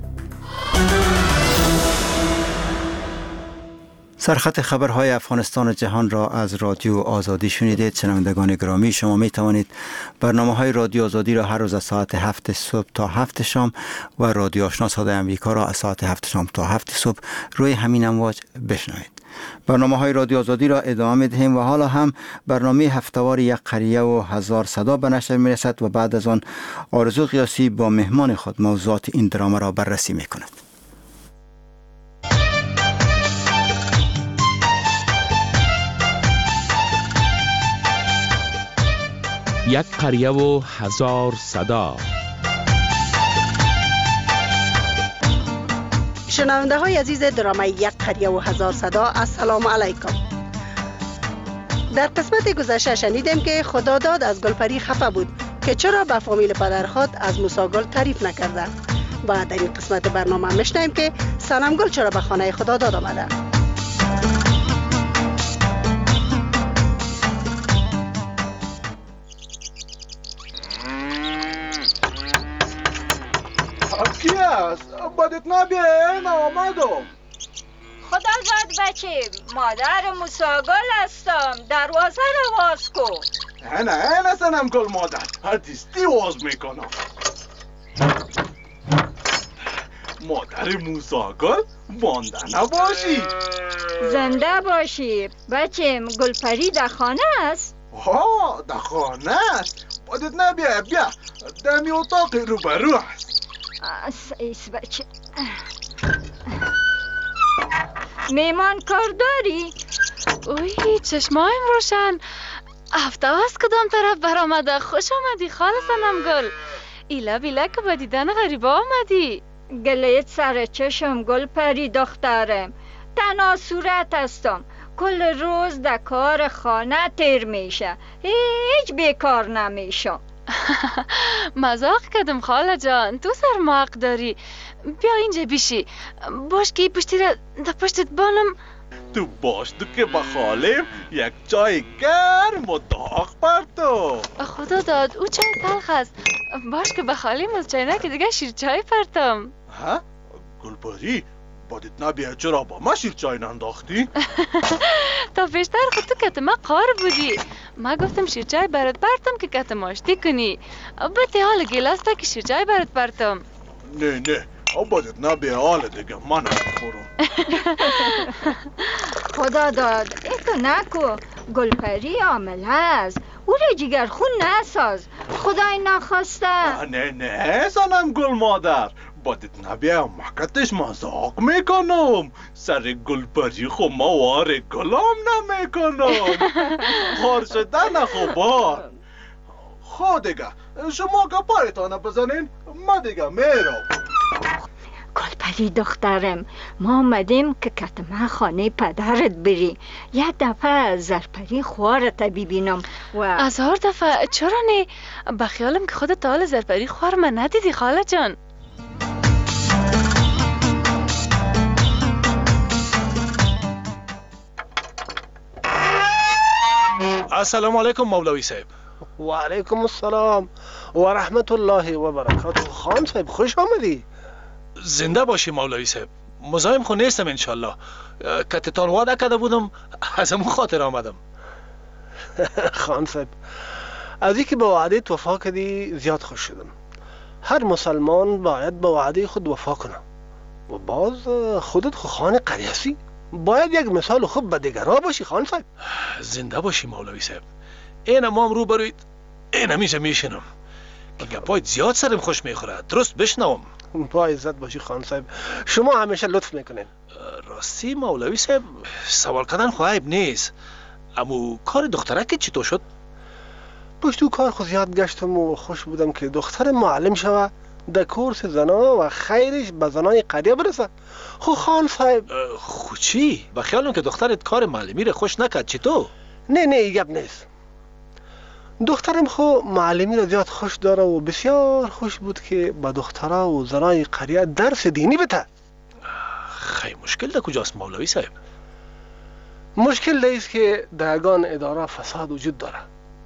سرخط خبرهای افغانستان و جهان را از رادیو آزادی شنیدید. شنوندگان گرامی، شما می توانید برنامه‌های رادیو آزادی را هر روز از ساعت 7 صبح تا 7 شام و رادیو آشنا صدای امریکا را از ساعت 7 شام تا 7 صبح روی همین امواج بشنوید. برنامه‌های رادیو آزادی را ادامه می‌دهیم و حالا هم برنامه هفته‌وار یک قریه و هزار صدا به نشر می‌رسد و بعد از آن آرزو قیاسی با مهمان خود موضوعات این درامه را بررسی می‌کند. یک قریه و هزار صدا. شنونده های عزیز درامه یک قریه و هزار صدا، السلام علیکم. در قسمت گذشته شنیدیم که خداداد از گلپری خفه بود که چرا به فامیل پدر خود از موساگل تعریف نکرده و در این قسمت برنامه میشنویم که صنمگل چرا به خانه خداداد آمده. کی است؟ بدت نبیه این آمدم. خدا زد بچه، مادر موساگل هستم، دروازه رو باز کن. نه صنمگل مادر، هرتیستی باز میکنم. مادر موساگل مانده نباشی. زنده باشی بچه. گلپری در خانه است؟ ها در خانه است. بدت نبیه، بیا دمی اتاق روبرو است. ایس بچه. میمان کار داری؟ اوی چشمایم روشن. هفته از کدام طرف برآمده؟ خوش آمدی خاله صنمگل. ایلا بیلا که با دیدن غریبا آمدی. گلیت سر چشم گلپری دخترم. تنها صورت هستم. کل روز در کار خانه تیر میشه. هیچ بیکار نمیشم. مزاق کردم خاله جان، تو سرماق داری. بیا اینجا بیشی. باش که پشتی را در پشتت بالم. تو باش تو که بخالیم یک چای گرم و داغ بر تو. خدا داد او چای تلخ است. باش که بخالیم از چای نه که دیگه شیر چای پرتم. ها؟ گلپری بادت نبیه چرا با ما شیر چای ننداختی؟ تا پیشتر خود تو کت ما قار بودی. ما گفتم شیر چای برات پرتم که کت ماشتی کنی. بطی حال گلاسته که شیر چای برات پرتم. نه بادت نبیه حال دیگه من نخورم. خدا داد ایتو نکو. گلپری عامل هست. او را جگر خون نساز. خدای نخواسته. نه سنم گل مادر. بادت نبیه مکتش مزاق میکنم. سر گلپری خو موار گلام نمیکنم. خار شده نخو بار. خود دیگه شما که پایتانه بزنین ما دیگه میرم. گلپری دخترم ما آمدیم که کتمه خانه پدرت بری. یک دفعه زرپری خوارت ببینم و از هر دفعه چرا نه؟ بخیالم که خودت حال زرپری خوار من ندیدی خاله جان. السلام علیکم مولوی صاحب. و علیکم السلام و رحمت الله و برکاته. خان صاحب خوش آمدی. زنده باشی مولوی صاحب. مزاحم خو نیستم انشالله. کتتان وعده کرده بودم از همون خاطر آمدم. خان صاحب از اینکه به وعده وفا کردی زیاد خوش شدم. هر مسلمان باید به وعده خود وفا کنه و باز خودت خو خان قریسی باید یک مثال خوب به دیگرها باشی. خان صاحب زنده باشی مولوی صاحب. این ما رو بروید این همیشه میشنم که گپایت زیاد سرم خوش میخوره. درست بشنوم. با عزت باشی خان صاحب. شما همیشه لطف میکنین. راستی مولوی صاحب سوال کردن خو عیب نیست. اما کار دختره که چطور شد؟ پشتو کار خود زیاد گشتم و خوش بودم که دختر معلم شوه در کورس زنا و خیرش به زنای قریه برسه. خو خان صاحب خو چی؟ با خیالم که دخترت کار معلمی رو خوش نکرد. چطور؟ نه گپ نیست. دخترم خو معلمی را زیاد خوش داره و بسیار خوش بود که با دخترها و زنای قریه درس دینی بده. خیلی مشکل ده کجاست مولوی صاحب؟ مشکل ده است که در یگان اداره فساد وجود داره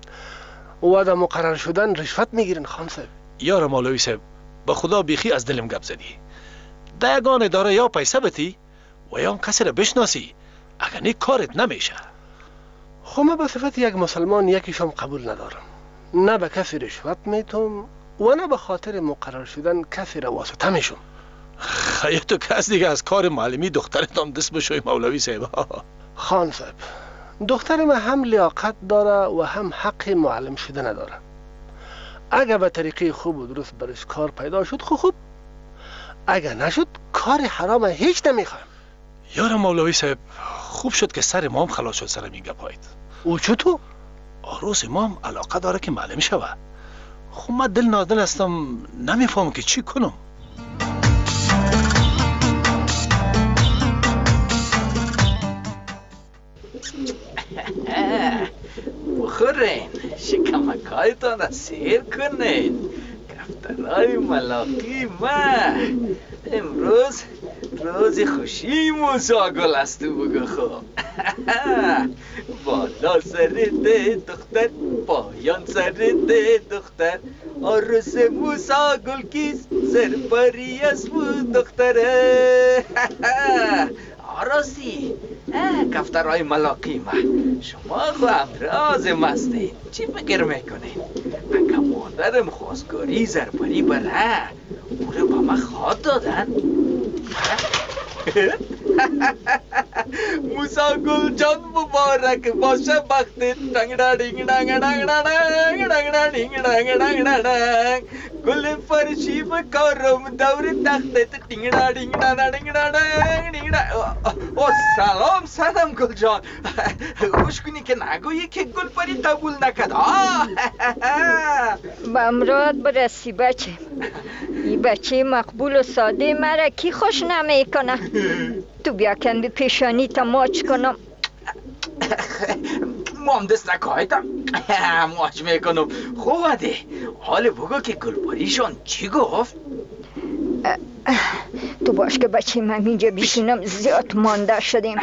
و در مقرر شدن رشوت میگیرن. خان صاحب یار مولوی صاحب به خدا بیخی از دلم گپ زدی. در یگان اداره یا پیسه بتی و یا کسی را بشناسی. اگر نه کارت نمیشه. خو من به صفت یک مسلمان یکیشم قبول ندارم. نه به کسی رشوت میتم و نه به خاطر مقرر شدن کسی را واسطه میشم. خیلی تو کس دیگه از کار معلمی دخترتان دست بشوی مولوی صاحب. خان صاحب دختر من هم لیاقت داره و هم حق معلم شده نداره. اگر به طریقه خوب و درست برش کار پیدا شد خوب. اگر نشد کار حرام هیچ نمیخوایم. یار مولوی صاحب خوب شد که سر امام خلاص شد سر این گپایت. او چطور؟ آروز امام علاقه داره که معلم شوه. خب من دل نادل هستم نمیفهم که چی کنم. بخورین شکمکایتان را سیر کنین. کفترهای ملاقی ما امروز روز خوشی موسا گل است. تو بگو خوب. بالا سر ده دختر پایان سر ده دختر آرس موسا گل کیست زرپری است بود دختره. آراسی کفترهای ملاقی ما شما خو امراض مستین. چی فکر میکنین؟ اگه مادرم خواستگاری زرپری بره او رو با ما خواد دادن. موسا گل جان مبارک باشه بختت. دنگڑا دنگڑا دنگڑا دنگڑا دنگڑا دنگ گل فرشی بکارم دور تختت. دنگڑا دنگڑا دنگڑا دنگڑا. او سلام گل جان. خوش کنی که نگویی که گل پری قبول نکد. به امراد برسی بچه. این بچه مقبول و ساده مرا کی خوش نمیکنه. تو بیا کن بی پیشانی تا ماچ کنم. مام دست نکایتم ماچ میکنم. خوبه ده حال بگو که گلپریشان چی گفت؟ تو باش که بچه من اینجا بشینم زیاد مانده شدیم.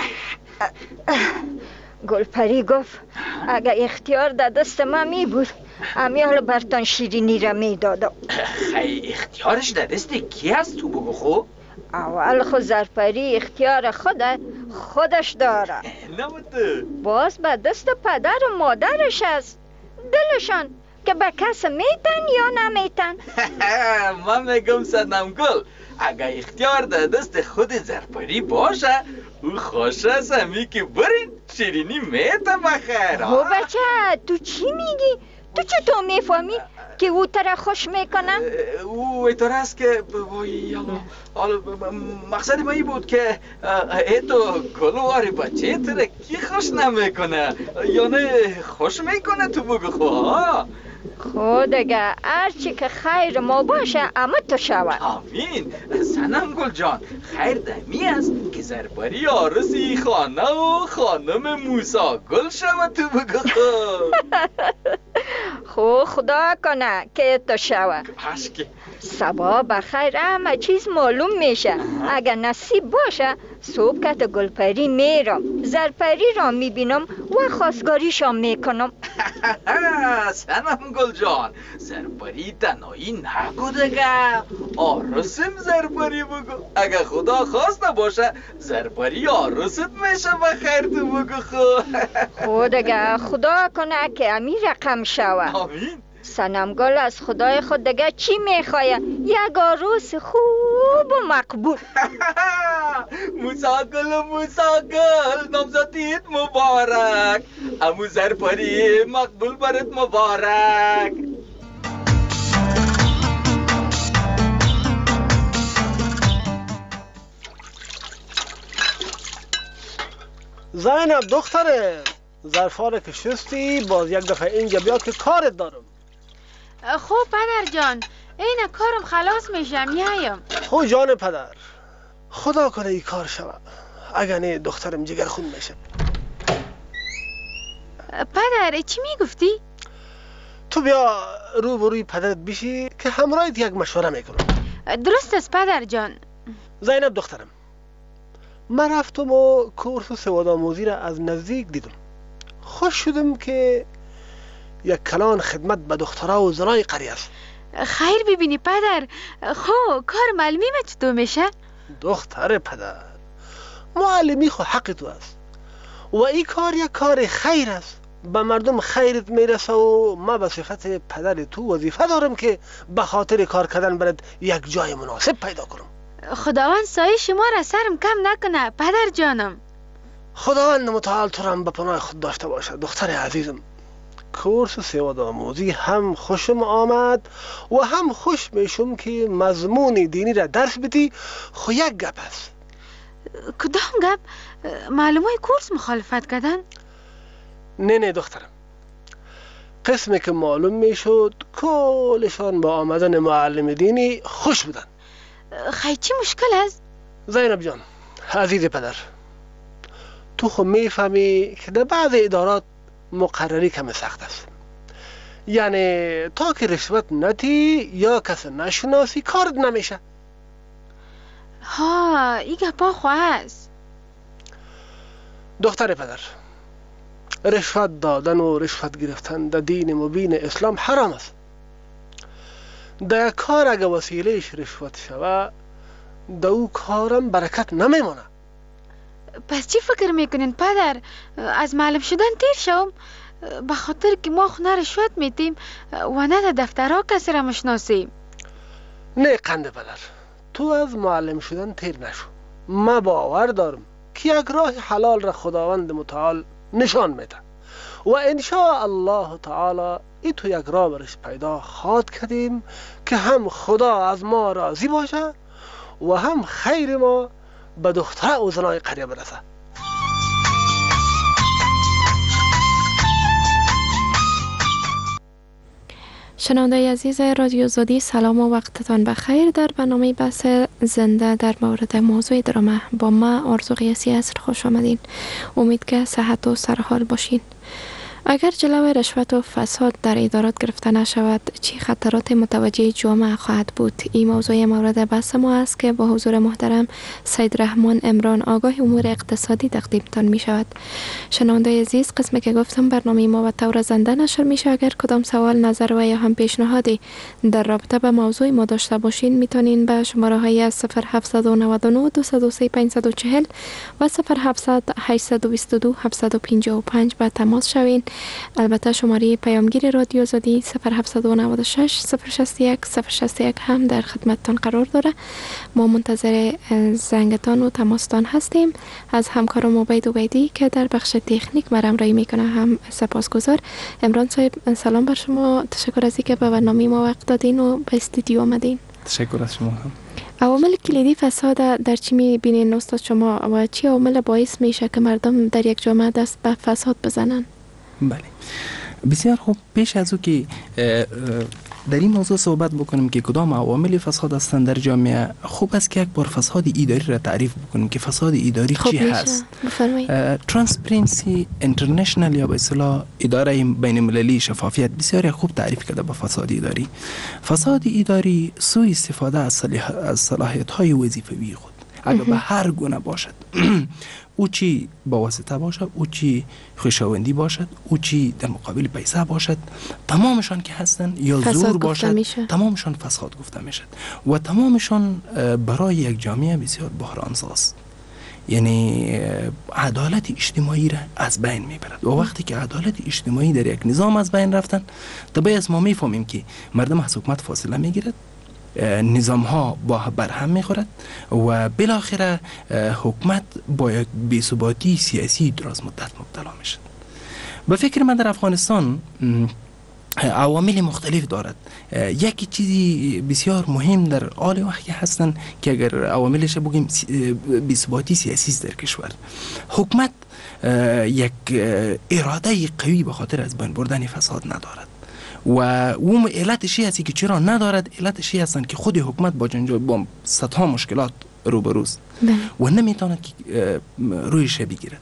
گلپری گفت اگه اختیار در دست من می بود امیال برتان شیرینی را می دادم. خیلی اختیارش در دست کی هست تو بگو خو؟ اول خود زرپری اختیار خودش داره. نبوده باز به دست پدر و مادرش است، دلشان که به کس میتن یا نمیتن. من میگم صنم گل اگه اختیار در دست خود زرپری باشه او خوش است همی که برین شیرینی میته بخیر. او بچه تو چی میگی؟ تو چطور میفهمی که او تره خوش میکنه؟ او اینطور است که مقصد ما این بود که ایتو گلواری بچه تره کی خوش نمیکنه یا نه خوش میکنه تو بگو خواه. خود اگه هرچی که خیر ما باشه اما تو شود. آمین. سنم گل جان خیر دمی است که زرپری عروسی خانه و خانم موسی گل شود تو بگو خو خدا کنه که تو شود. پشکی صبح بخیر همه چیز معلوم میشه. اگه نصیب باشه صبح که تو گلپری میرم زرپری را میبینم و خواستگاریشان میکنم. سنم گل جان زرپری تنهایی نگو دگه عروسم زرپری بگو. اگه خدا خواسته باشه زرپری عروست میشه بخیر تو بگو خود اگه خدا کنه که امی رقم شود. آمین. سنمگل از خدای خود دیگه چی میخواه؟ یک عروس خوب و مقبول. موساگل نامزدیت مبارک. امو زرپری مقبول برات مبارک. زینب دختره ظرفا که شستی باز یک دفعه اینجا بیا که کارت دارم. خوب پدر جان این کارم خلاص میشم میایم. خو جان پدر خدا کنه ای کار شود اگر نه دخترم جگر خون میشه. پدر چی میگفتی؟ تو بیا روبروی پدرت بشی که همراهت یک مشوره میکنم. درست است پدر جان. زینب دخترم من رفتم و کورس سواد آموزی را از نزدیک دیدم. خوش شدم که یک کلان خدمت به دخترها و زنای قریه است. خیر ببینی پدر. خو کار معلمی ما چطور میشه؟ دختر پدر معلمی خو حق تو است و این کار یک کار خیر است. به مردم خیرت میرسه و ما به صفت پدر تو وظیفه دارم که به خاطر کار کردن برات یک جای مناسب پیدا کنم. خداوند سایه شما را سرم کم نکنه پدر جانم. خداوند متعال تو را هم به پناه خود داشته باشه دختر عزیزم. کورس سواد آموزی هم خوشم آمد و هم خوش میشم که مضمون دینی را درس بدی. خو یک گپ است. کدام گپ؟ معلومای کورس مخالفت کردن؟ نه دخترم قسمی که معلوم میشد کلشان با آمدن معلم دینی خوش بودن. خیلی چی مشکل است؟ زینب جان عزیز پدر تو خو میفهمی که در بعض ادارات مقرری کم سخت است. یعنی تا که رشوت نتی یا کس نشناسی کارت نمیشه. ها این گپا خواه است. دختر پدر رشوت دادن و رشوت گرفتن در دین مبین اسلام حرام است. در کار اگه وسیلهش رشوت شوه در او کارم برکت نمیمونه. پس چی فکر میکنین پدر؟ از معلم شدن تیر شوم؟ به خاطر که ما خونه رشوت میتیم و نه در دفترها کسی را مشناسیم. نه قنده پدر تو از معلم شدن تیر نشو. ما باور دارم که یک راه حلال را خداوند متعال نشان میده و انشاء الله تعالی ای تو یک راه برش پیدا خواد کردیم که هم خدا از ما راضی باشه و هم خیر ما به دختر و زنای قریه برسه. شنونده عزیز رادیو آزادی سلام و وقتتان بخیر. در برنامه بحث زنده در مورد موضوع درامه با ما آرزو قیاسی هست. خوش آمدین. امید که صحت و سرحال باشین. اگر جلوی رشوت و فساد در ادارات گرفته نشود چه خطرات متوجه جامعه خواهد بود؟ این موضوع مورد بحث ما است که با حضور محترم سید رحمان عمران آگاه امور اقتصادی تقدیمتان می شود. شنونده عزیز، قسمی که گفتم برنامه ما به طور زنده نشر می شود. اگر کدام سوال، نظر و یا هم پیشنهادی در رابطه به موضوع ما داشته باشین میتونین به شماره های 0799 203 540 و 0700 822 755 به تماس شوین. البته شماره پیامگیر رادیو آزادی 0796 061 061 هم در خدمتتان قرار داره. ما منتظر زنگتان و تماستان هستیم. از همکارم عبید عبیدی که در بخش تکنیک مرامرایی میکنه هم سپاسگزار. عمران صاحب سلام بر شما، تشکر از اینکه به برنامه ما وقت دادین و به استودیو آمدین. تشکر از شما هم. عوامل کلیدی فساد در چی میبینین استاد شما و چی عوامل باعث میشه که مردم در یک جامعه دست به فساد بزنن؟ بله بسیار خوب. پیش از او که در این موضوع صحبت بکنیم که کدام عوامل فساد هستند در جامعه، خوب است که یک بار فساد اداری را تعریف بکنیم که فساد اداری چی هست. ترانسپرنسی اینترنشنال یا به اصطلاح اداره بین المللی شفافیت بسیار خوب تعریف کرده با فساد اداری. فساد اداری سوء استفاده از صلاحیت های وظیفوی خود، اگر به هر گونه باشد او چی با واسطه باشد، او چی خویشاوندی باشد، او چی در مقابل پیسه باشد، تمامشان که هستند یا زور باشد تمامشان فساد گفته میشد و تمامشان برای یک جامعه بسیار بحرانساز، یعنی عدالت اجتماعی را از بین میبرد. و وقتی که عدالت اجتماعی در یک نظام از بین رفتن، طبعا از ما میفهمیم که مردم از حکومت فاصله میگیرد، نظام ها با برهم میخورد و بالاخره حکومت با یک بی‌ثباتی سیاسی دراز مدت مبتلا میشد. به فکر من در افغانستان عوامل مختلف دارد. یکی چیزی بسیار مهم در حال وقتی هستند که اگر عواملش بگیم بی‌ثباتی سیاسی است در کشور، حکومت یک اراده قوی به خاطر از بین بردن فساد ندارد و اون علتش هستی که چرا ندارد، علتش هستن که خود حکومت با صدها مشکلات روبروست و نمیتونه که رویش بگیرد.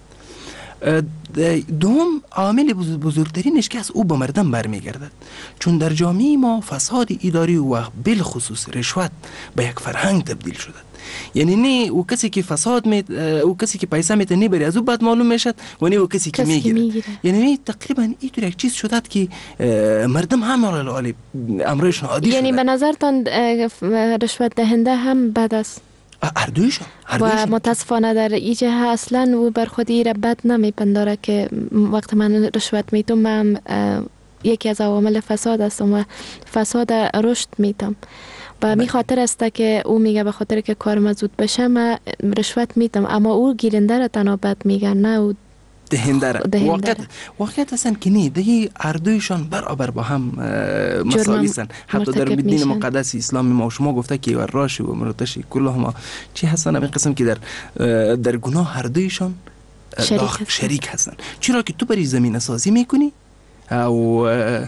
دوم عامل بزرگترینش که از او به مردم برمیگردد، چون در جامعه ما فساد اداری و بالخصوص رشوت به یک فرهنگ تبدیل شده. یعنی نه او کسی که فساد او کسی که پیسه میته نبری از او بعد معلوم میشد و نه او کسی که میگیره. یعنی تقریبا اینطور یک چیز شده که مردم هم امرشون عادی شده. یعنی به نظرتان رشوت دهنده هم بد است؟ اردویشون و متاسفانه در ایجه اصلا او بر خودی را بد نمیپنداره که وقت من رشوت میتم من یکی از عوامل فساد هستم و فساد رشد میتم و می خاطر است که او میگه به خاطر که کار مزود بشه من رشوت میتم، اما او گیرنده را تنها بد میگن نه او دهنده را. واقعیت هستن که نه، دیگه اردویشان برابر با هم مساوی هستند. حتی در دین مقدس اسلام ما شما گفته که راش و مرتش کلهم چی هستن، همین قسم که در گناه اردویشان شریک هستن. چرا که تو بری زمین سازی میکنی او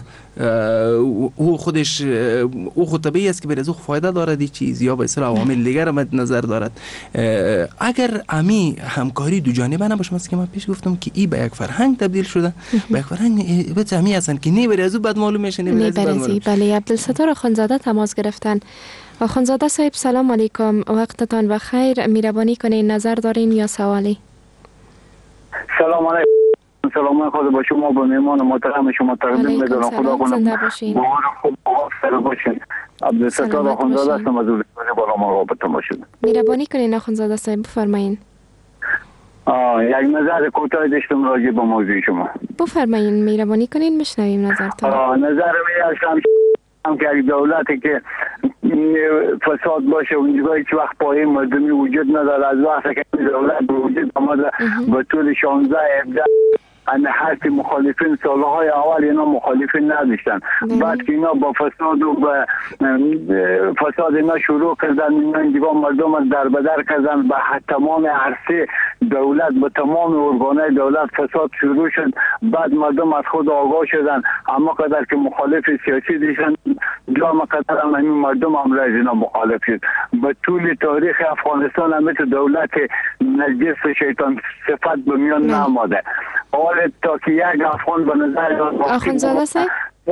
خودش او خود طبیعی است که برای از او فایده دارد این چیز یا به اصطلاح عوامل دیگر مد نظر دارد. اگر امی همکاری دو جانبه نباشه، مثل که من پیش گفتم که این به یک فرهنگ تبدیل شده، به یک فرهنگ به همی هستن که نه برای از او بد معلوم میشه نه برای از او. بله، عبدالستار آخوندزاده تماس گرفتن. آخوندزاده صاحب سلام علیکم، وقتتان بخیر، مهربانی کنین نظر دارین یا سوالی؟ سلام علیکم. سلام خدا با شما، با مهمان محترم شما تقدیم می‌کنم. خدا کنه بار خوب سر باشین. عبدالستار آخوندزاده هستم از روزگار بالا ما رابطه باشید. مهربانی کنین آخوندزاده صاحب بفرمایین. یک نظر کوتاه داشتم راجع به موضوع شما. بفرمایین، مهربانی کنین بشنویم نظرتون. نظر من هم که یک دولتی که فساد باشه اونجا هیچ وقت پایه مردمی وجود نداره. از وقتی که دولت وجود آمده به طول 16 17 هستی مخالفین سالهای اول اینا مخالفین نداشتن، بعد که اینا با فساد و با فساد اینا شروع کردن، اینا دیگه مردم در بدر کردن به تمام عرصه دولت، به تمام ارگانهای دولت فساد شروع شد. بعد مردم از خود آگاه شدن، اما قدر که مخالف سیاسی دیشن جامعه قدر هم همین مردم هم از اینا مخالف شد. به طول تاریخ افغانستان هم مثل دولت نجس شیطان صفت به میان ناماده. حال تا که یک افغان به نظر آخوندزاده صاحب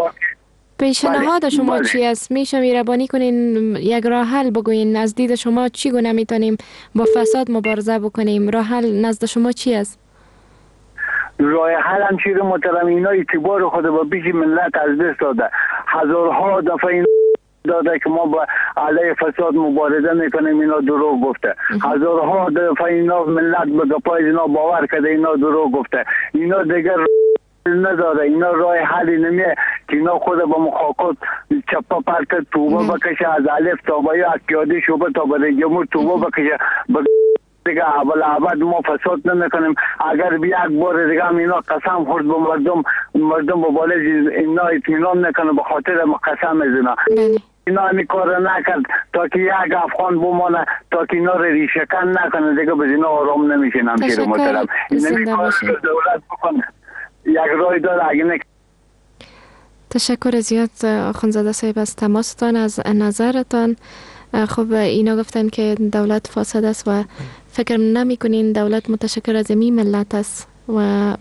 پیشنهاد شما چی است؟ میشه مهربانی کنین یک راه حل بگوین؟ از دید شما چی گونه میتونیم با فساد مبارزه بکنیم؟ راه حل نزد شما چی است؟ راه حل هم چیز محترم، اینا اعتبار خود با پیش ملت از دست داده. هزارها دفعه این داده که ما با علیه فساد مبارزه میکنیم، اینا دروغ گفته. هزارها دفعه اینا ملت به گپای اینا باور کرده، اینا دروغ گفته. اینا دیگر نداره، اینا راه حلی نمیه که اینا خود با مخاکات چپا پرت توبه بکشه، از الف تا به یا اکیادی شبه تا به جمهور توبه بکشه. دیگه اول ما فساد نمیکنیم. اگر بی یک بار دیگه هم اینا قسم خورد به مردم به بالای اینا اطمینان نکنه، به خاطر قسم میزنه. اینا همی کار نکرد تا که یک افغان بمانه، تا که اینا رو ریشه‌کن نکنه، دیگه به اینا آرام نمیشین. همچنین محترم این کار دولت بکنه، یک رای داره. اگه تشکر زیاد آخوندزاده صاحب از تماستان، از نظرتان. خب اینا گفتن که دولت فاسد است و فکر نمی کنین دولت متشکر از این ملت است و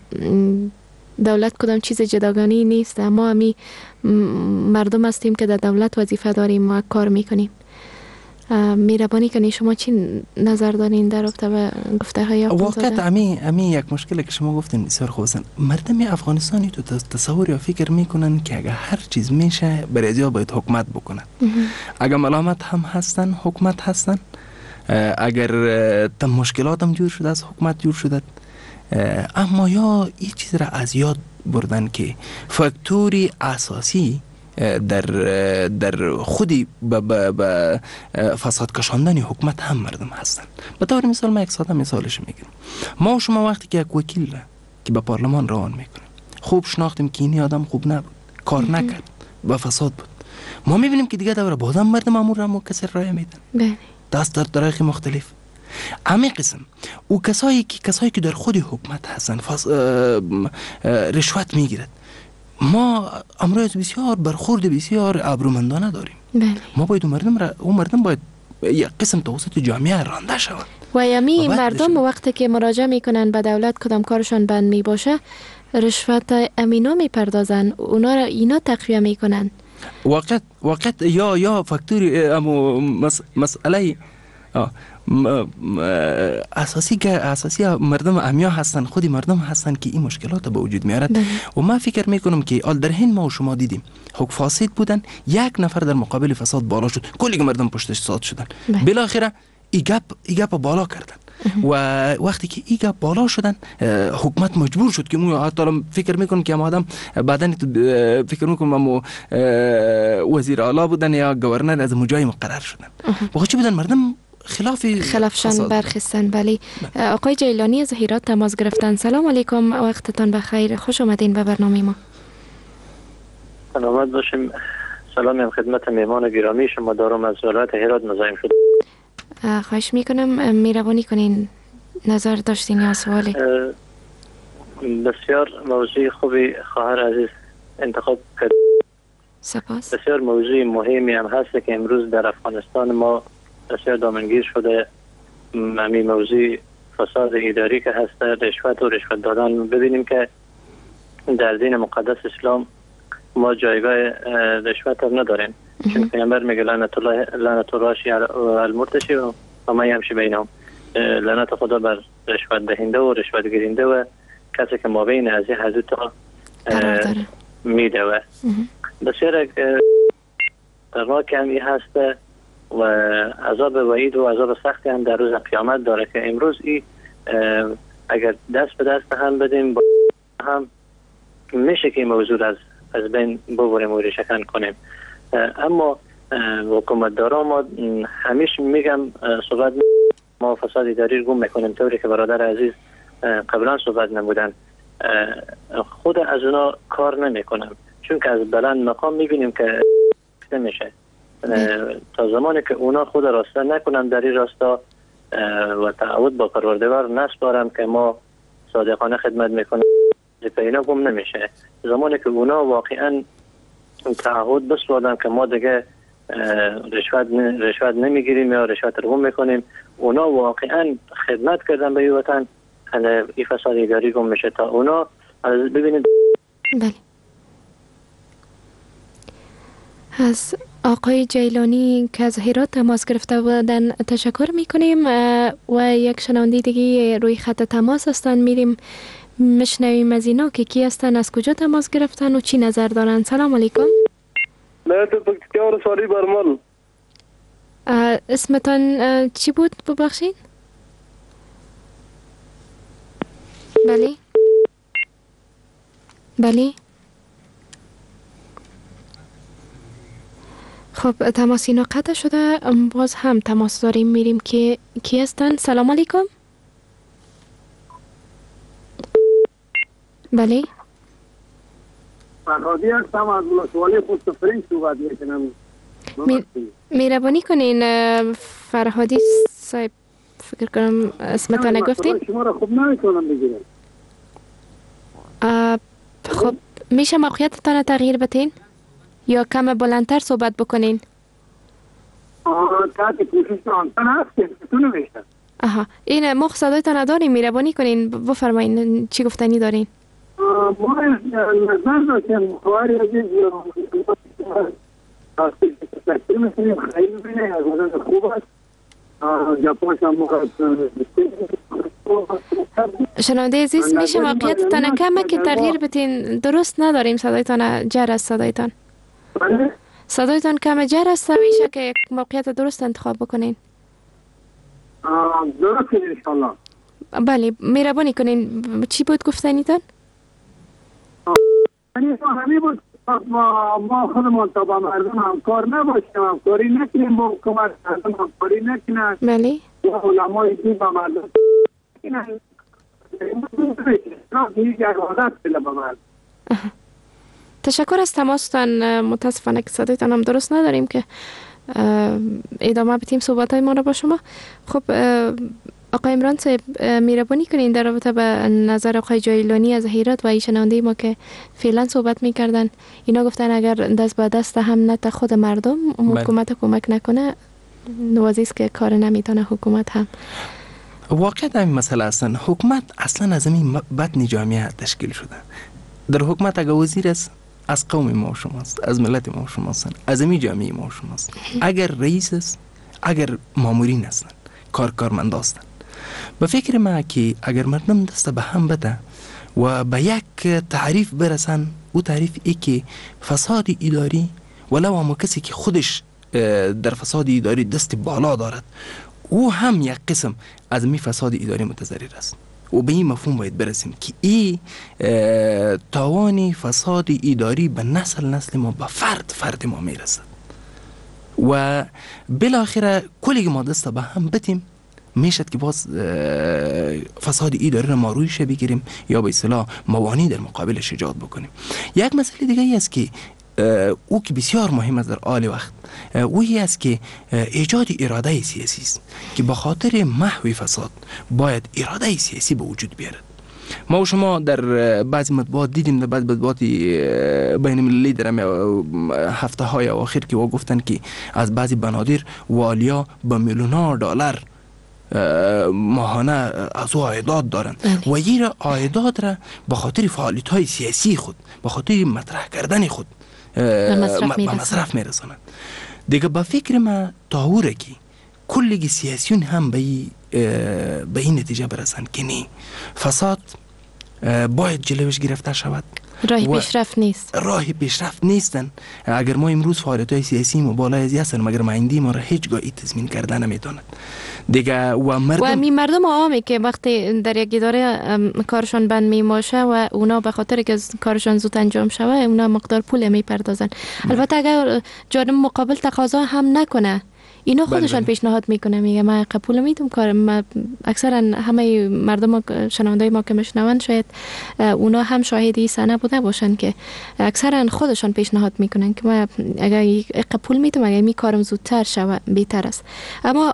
دولت کدام چیز جداگانه نیست. ما همی مردم هستیم که در دولت وظیفه داریم و کار میکنیم. مهربانی کنین شما چی نظر دارین در رابطه با گفته های آخوندزاده؟ واقعا امی یک مشکل که شما گفتین بسیار خوب است. مردم افغانستانی تو تصور یا فکر میکنن که اگر هر چیز میشه برای ازیا باید حکومت بکنن. اگر ملامت هم هستن حکومت هستن، اگر مشکلات هم جور شده از حکومت جور شده. اما یا این چیز را از یاد بردن که فاکتوری اساسی در خودی به فساد کشاندن حکومت هم مردم هستن. به طور مثال ما یک ساده مثالش میگم. ما و شما وقتی که یک وکیل را که به پارلمان روان میکنیم خوب شناختیم که این آدم خوب نبود، کار نکرد و فساد بود، ما میبینیم که دیگه دوره بازم مردم امور را کسی رای میدن دست در طریق مختلف. امی قسم او کسایی که در خود حکومت هستن رشوت میگیرد. ما امروز بسیار برخورد بسیار ابرومندانه داریم. ما باید اون مردم باید یک قسم توسط جامعه رانده شود. و یمی مردم وقتی که مراجعه میکنن به دولت کدام کارشان بند می باشه رشوت امینا میپردازن، اونا را اینا تقویه میکنن. وقت یا فاکتوری مسئله اساسی مردم امیا هستن، خودی مردم هستن که این مشکلات به وجود میارد. و من فکر میکنم که در هند ما و شما دیدیم حکم فاسد بودن، یک نفر در مقابل فساد بالا شد، کلی مردم پشتش ساد شدن. بالاخره ای گپ بالا کردن و وقتی که ای گپ بالا شدن حکومت مجبور شد که مو حتی فکر میکنم که آدم بعدن فکر میکنم وزیر اعلی بودن یا گورنر از مجای مقرر شدن. و چی بودن مردم خلافشان برخستن. ولی آقای جیلانی از هرات تماس گرفتن. سلام علیکم، وقتتان بخیر، خوش آمدین به برنامه ما. سلامت باشیم. سلام خدمت مهمان گرامی شما دارم از ولایت هرات مزاحم شد. خواهش میکنم مهربانی کنین نظر داشتین یا سوالی؟ بسیار موضوع خوبی خواهر عزیز انتخاب کرد. سپاس. بسیار موضوع مهمی هم هست که امروز در افغانستان ما بسیار دامنگیر شده. همین موضوع فساد اداری که هست، رشوت و رشوت دادن. ببینیم که در دین مقدس اسلام ما جایگاه رشوت هم نداریم، چون پیامبر میگه لعنت الله المرتشی و ما یمشی بینهم، لعنت خدا بر رشوت دهنده و رشوت گیرنده و کسی که ما بین از این دو تا میده. و بسیار دردناک هم هست و عذاب وعید و عذاب سختی هم در روز قیامت داره که امروز اگر دست به دست هم بدیم هم میشه که موضوع از بین ببریم و ریشه‌کن کنیم. اما حکومتدارا ما همیشه میگم صحبت ما فساد اداری رو گم میکنیم، طوری که برادر عزیز قبلا صحبت نمودن. خود از اونا کار نمیکنم، چون که از بلند مقام میبینیم که نمیشه. تا زمانی که اونا خود راسته نکنن در این راستا و تعهد با پروردگار نسپارم که ما صادقانه خدمت میکنیم، اینا گم نمیشه. زمانی که اونا واقعا تعهد بسپردن که ما دیگه رشوت نمیگیریم یا رشوت رو گم میکنیم، اونا واقعا خدمت کردن به وطن، این فساد اداری گم میشه تا اونا ببینید. بله. از آقای جیلانی که از هرات تماس گرفته بودن تشکر میکنیم و یک شنونده دیگه روی خط تماس هستن، میریم مشنویم از اینا که کی هستن، از کجا تماس گرفتن و چی نظر دارن. سلام علیکم. نه تو پکتیار ساری برمال. اسمتان چی بود ببخشید؟ بله بله. خب تماس اینا قطع شده، باز هم تماس داریم، میریم که کی هستن. سلام علیکم. بله فرهادی هستم از ولسوالی پشتفرین صحبت میکنم. مهربانی کنین فرهادی صاحب، فکر کنم اسمتان گفتین. شما را خوب نمیتونم بگیرم. خب میشه موقعیتتان تغییر بدین یا کم بلندتر صحبت بکنین؟ تحت پوشش آنتن هست که ستون نمیشتن. آها، این ما صدایتان نداریم، مهربانی کنین بفرمایین چی گفتنی دارین؟ ما نظر داشتیم خواری عزیز تشکیل میکنیم، خیلی بینه از مدد خوب است. جاپانش هم شنونده عزیز، میشه موقعیتتان کمه که تغییر بدین؟ درست نداریم صدایتان، جر است صدایتان. صدایتان کم جر است، میشه که یک موقعیت درست انتخاب بکنین؟ درست انشالله. بله مهربانی کنین، چی بود گفتنیتان؟ همین بود ما خودمون تا با مردم همکار نباشیم، همکاری نکنیم با حکومت، مردم همکاری نکنن. بله. یا علمای دین با مردم نکنن. تشکر از تماستان. متاسفانه که صدایتان هم درست نداریم که ادامه بدیم صحبت های ما را با شما. خب آقای عمران صاحب مهربانی کنین در رابطه به نظر آقای جیلانی از هرات و ای شنونده ما که فعلا صحبت میکردن، اینا گفتن اگر دست به دست هم نته خود مردم حکومت کمک نکنه نوازی است که کار نمیتونه حکومت هم. واقعا همین مسئله هستن. حکومت اصلا از این بطن جامعه تشکیل شده. در حکومت اگر وزیر است از قوم ما و شماست، از ملت ما و شماست، از این جامعه ما و شماست. اگر رئیس است، اگر مامورین هستن، کارمند هستن. به فکر ما که اگر مردم دست به هم بده و به یک تعریف برسن، او تعریف ای که فساد اداری ولو هم کسی که خودش در فساد اداری دست بالا دارد، او هم یک قسم از می فساد اداری متضرر است. و به این مفهوم باید برسیم که این تاوان فساد اداری به نسل ما، به فرد ما میرسد و بالاخره کلی ما دست به هم بتیم میشد که باز فساد اداری را ما رویش بگیریم یا به اصطلاح موانع در مقابلش ایجاد بکنیم. یک مسئله دیگه ای است که او که بسیار مهم است در آل وقت، اویی است که ایجاد اراده سیاسی است که به خاطر محو فساد باید اراده سیاسی به وجود بیارد. ما و شما در بعضی مطبوعات دیدیم، در بعضی مطبوعات بین المللی در هفته های آخر که گفتن که از بعضی بنادر والیا با میلیون‌ها دلار ماهانه از او عایدات دارند و این عایدات را به خاطر فعالیت های سیاسی خود، به خاطر مطرح کردن خود به مصرف میرسانند. دیگه با فکر ما تاوره که کلی سیاسیون هم به این نتیجه برسند که نه، فساد باید جلوش گرفته شود، راه پیشرفت نیست، راه پیشرفت نیستن. اگر ما امروز فعالیت‌های سیاسی ما بالای از هستن، مگر آینده ما را هیچگاه تضمین کرده نمیتواند دیگه. و مردم عامی که وقتی در یک اداره کارشون بند میماشه و اونا به خاطر که کارشون زود انجام شوه اونا مقدار پول میپردازن. البته اگر جانب مقابل تقاضا هم نکنه، اینا خودشان پیشنهاد میکنه، میگه من قبول میدم کارم. اکثرا همه مردم شنوندای ما که میشنون شاید اونا هم شاهدی صحنه بوده باشن که اکثرا خودشان پیشنهاد میکنن که من اگر قبول میدم، اگر می کارم زودتر شوه بهتر است. اما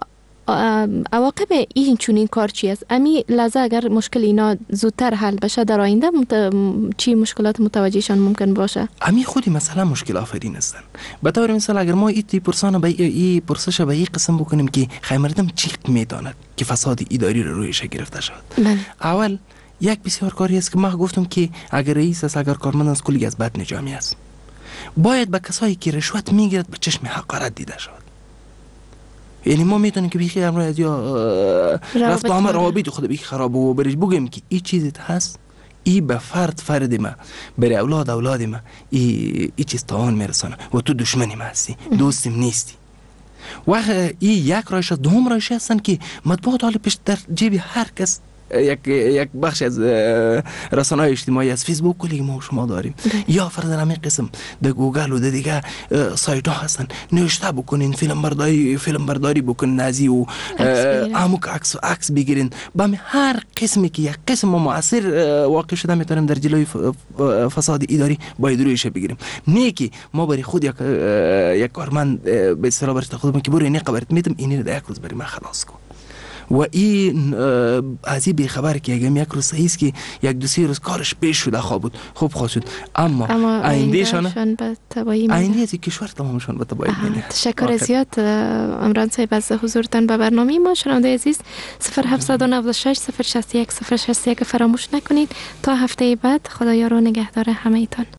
عواقب این چونین کار چی است؟ امی لحظه اگر مشکل اینا زودتر حل بشه در آینده چی مشکلات متوجهشان ممکن باشه؟ امی خودی مثلا مشکل آفرین هستن. به طور مثال اگر ما این پرسان به این پرسش به این قسم بکنیم که خیمردم چی میداند که فساد اداری رو رویش گرفته شد. اول یک بسیار کاری است که ما گفتم که اگر رئیس است، اگر کارمند است، کلی از بد نجامی است. باید به کسایی که رشوت میگیرد به چشم حقارت دیده شود. یعنی ما میتونیم که بیخی امروز یا رفت آمد روابط خود بیخی خراب و برش بگیم که این چیزی هست، ای به فرد ما، برای اولاد ما ای چیز تاوان میرسانه و تو دشمنی ما هستی، دوستیم نیستی. وقت ای یک رایش است. دوم رایش هستن که مطبوعات حال پیش در جیب هر کس یک بخش از رسانه‌های اجتماعی از فیسبوک کلی ما شما داریم یا فرضاً همین قسم در گوگل و در دیگه سایت ها هستن، نوشته بکنین فیلم برداری بکنین ازی و عموک عکس بگیرین. با هر قسمی که یک قسم مؤثر واقع شده میتونیم در جلوی فساد اداری باید رویش بگیریم. نه که ما برای خود یک کارمند به اصطلاح برش خودمون که برو اینه قبرت میدم اینه در یک روز برای من خلاص کن. و این از این بیخبر که اگه یک روز صحیح است که یک دو سه روز کارش پیش شده خوب شد، اما آیندهشان به تباهی میره. آینده از کشور تمامشان به تباهی میره. تشکر زیاد عمران صاحب از حضورتان به برنامه ما. شنونده عزیز 0796 061 061 فراموش نکنید. تا هفته بعد خدایا رو نگهدار همه ایتان.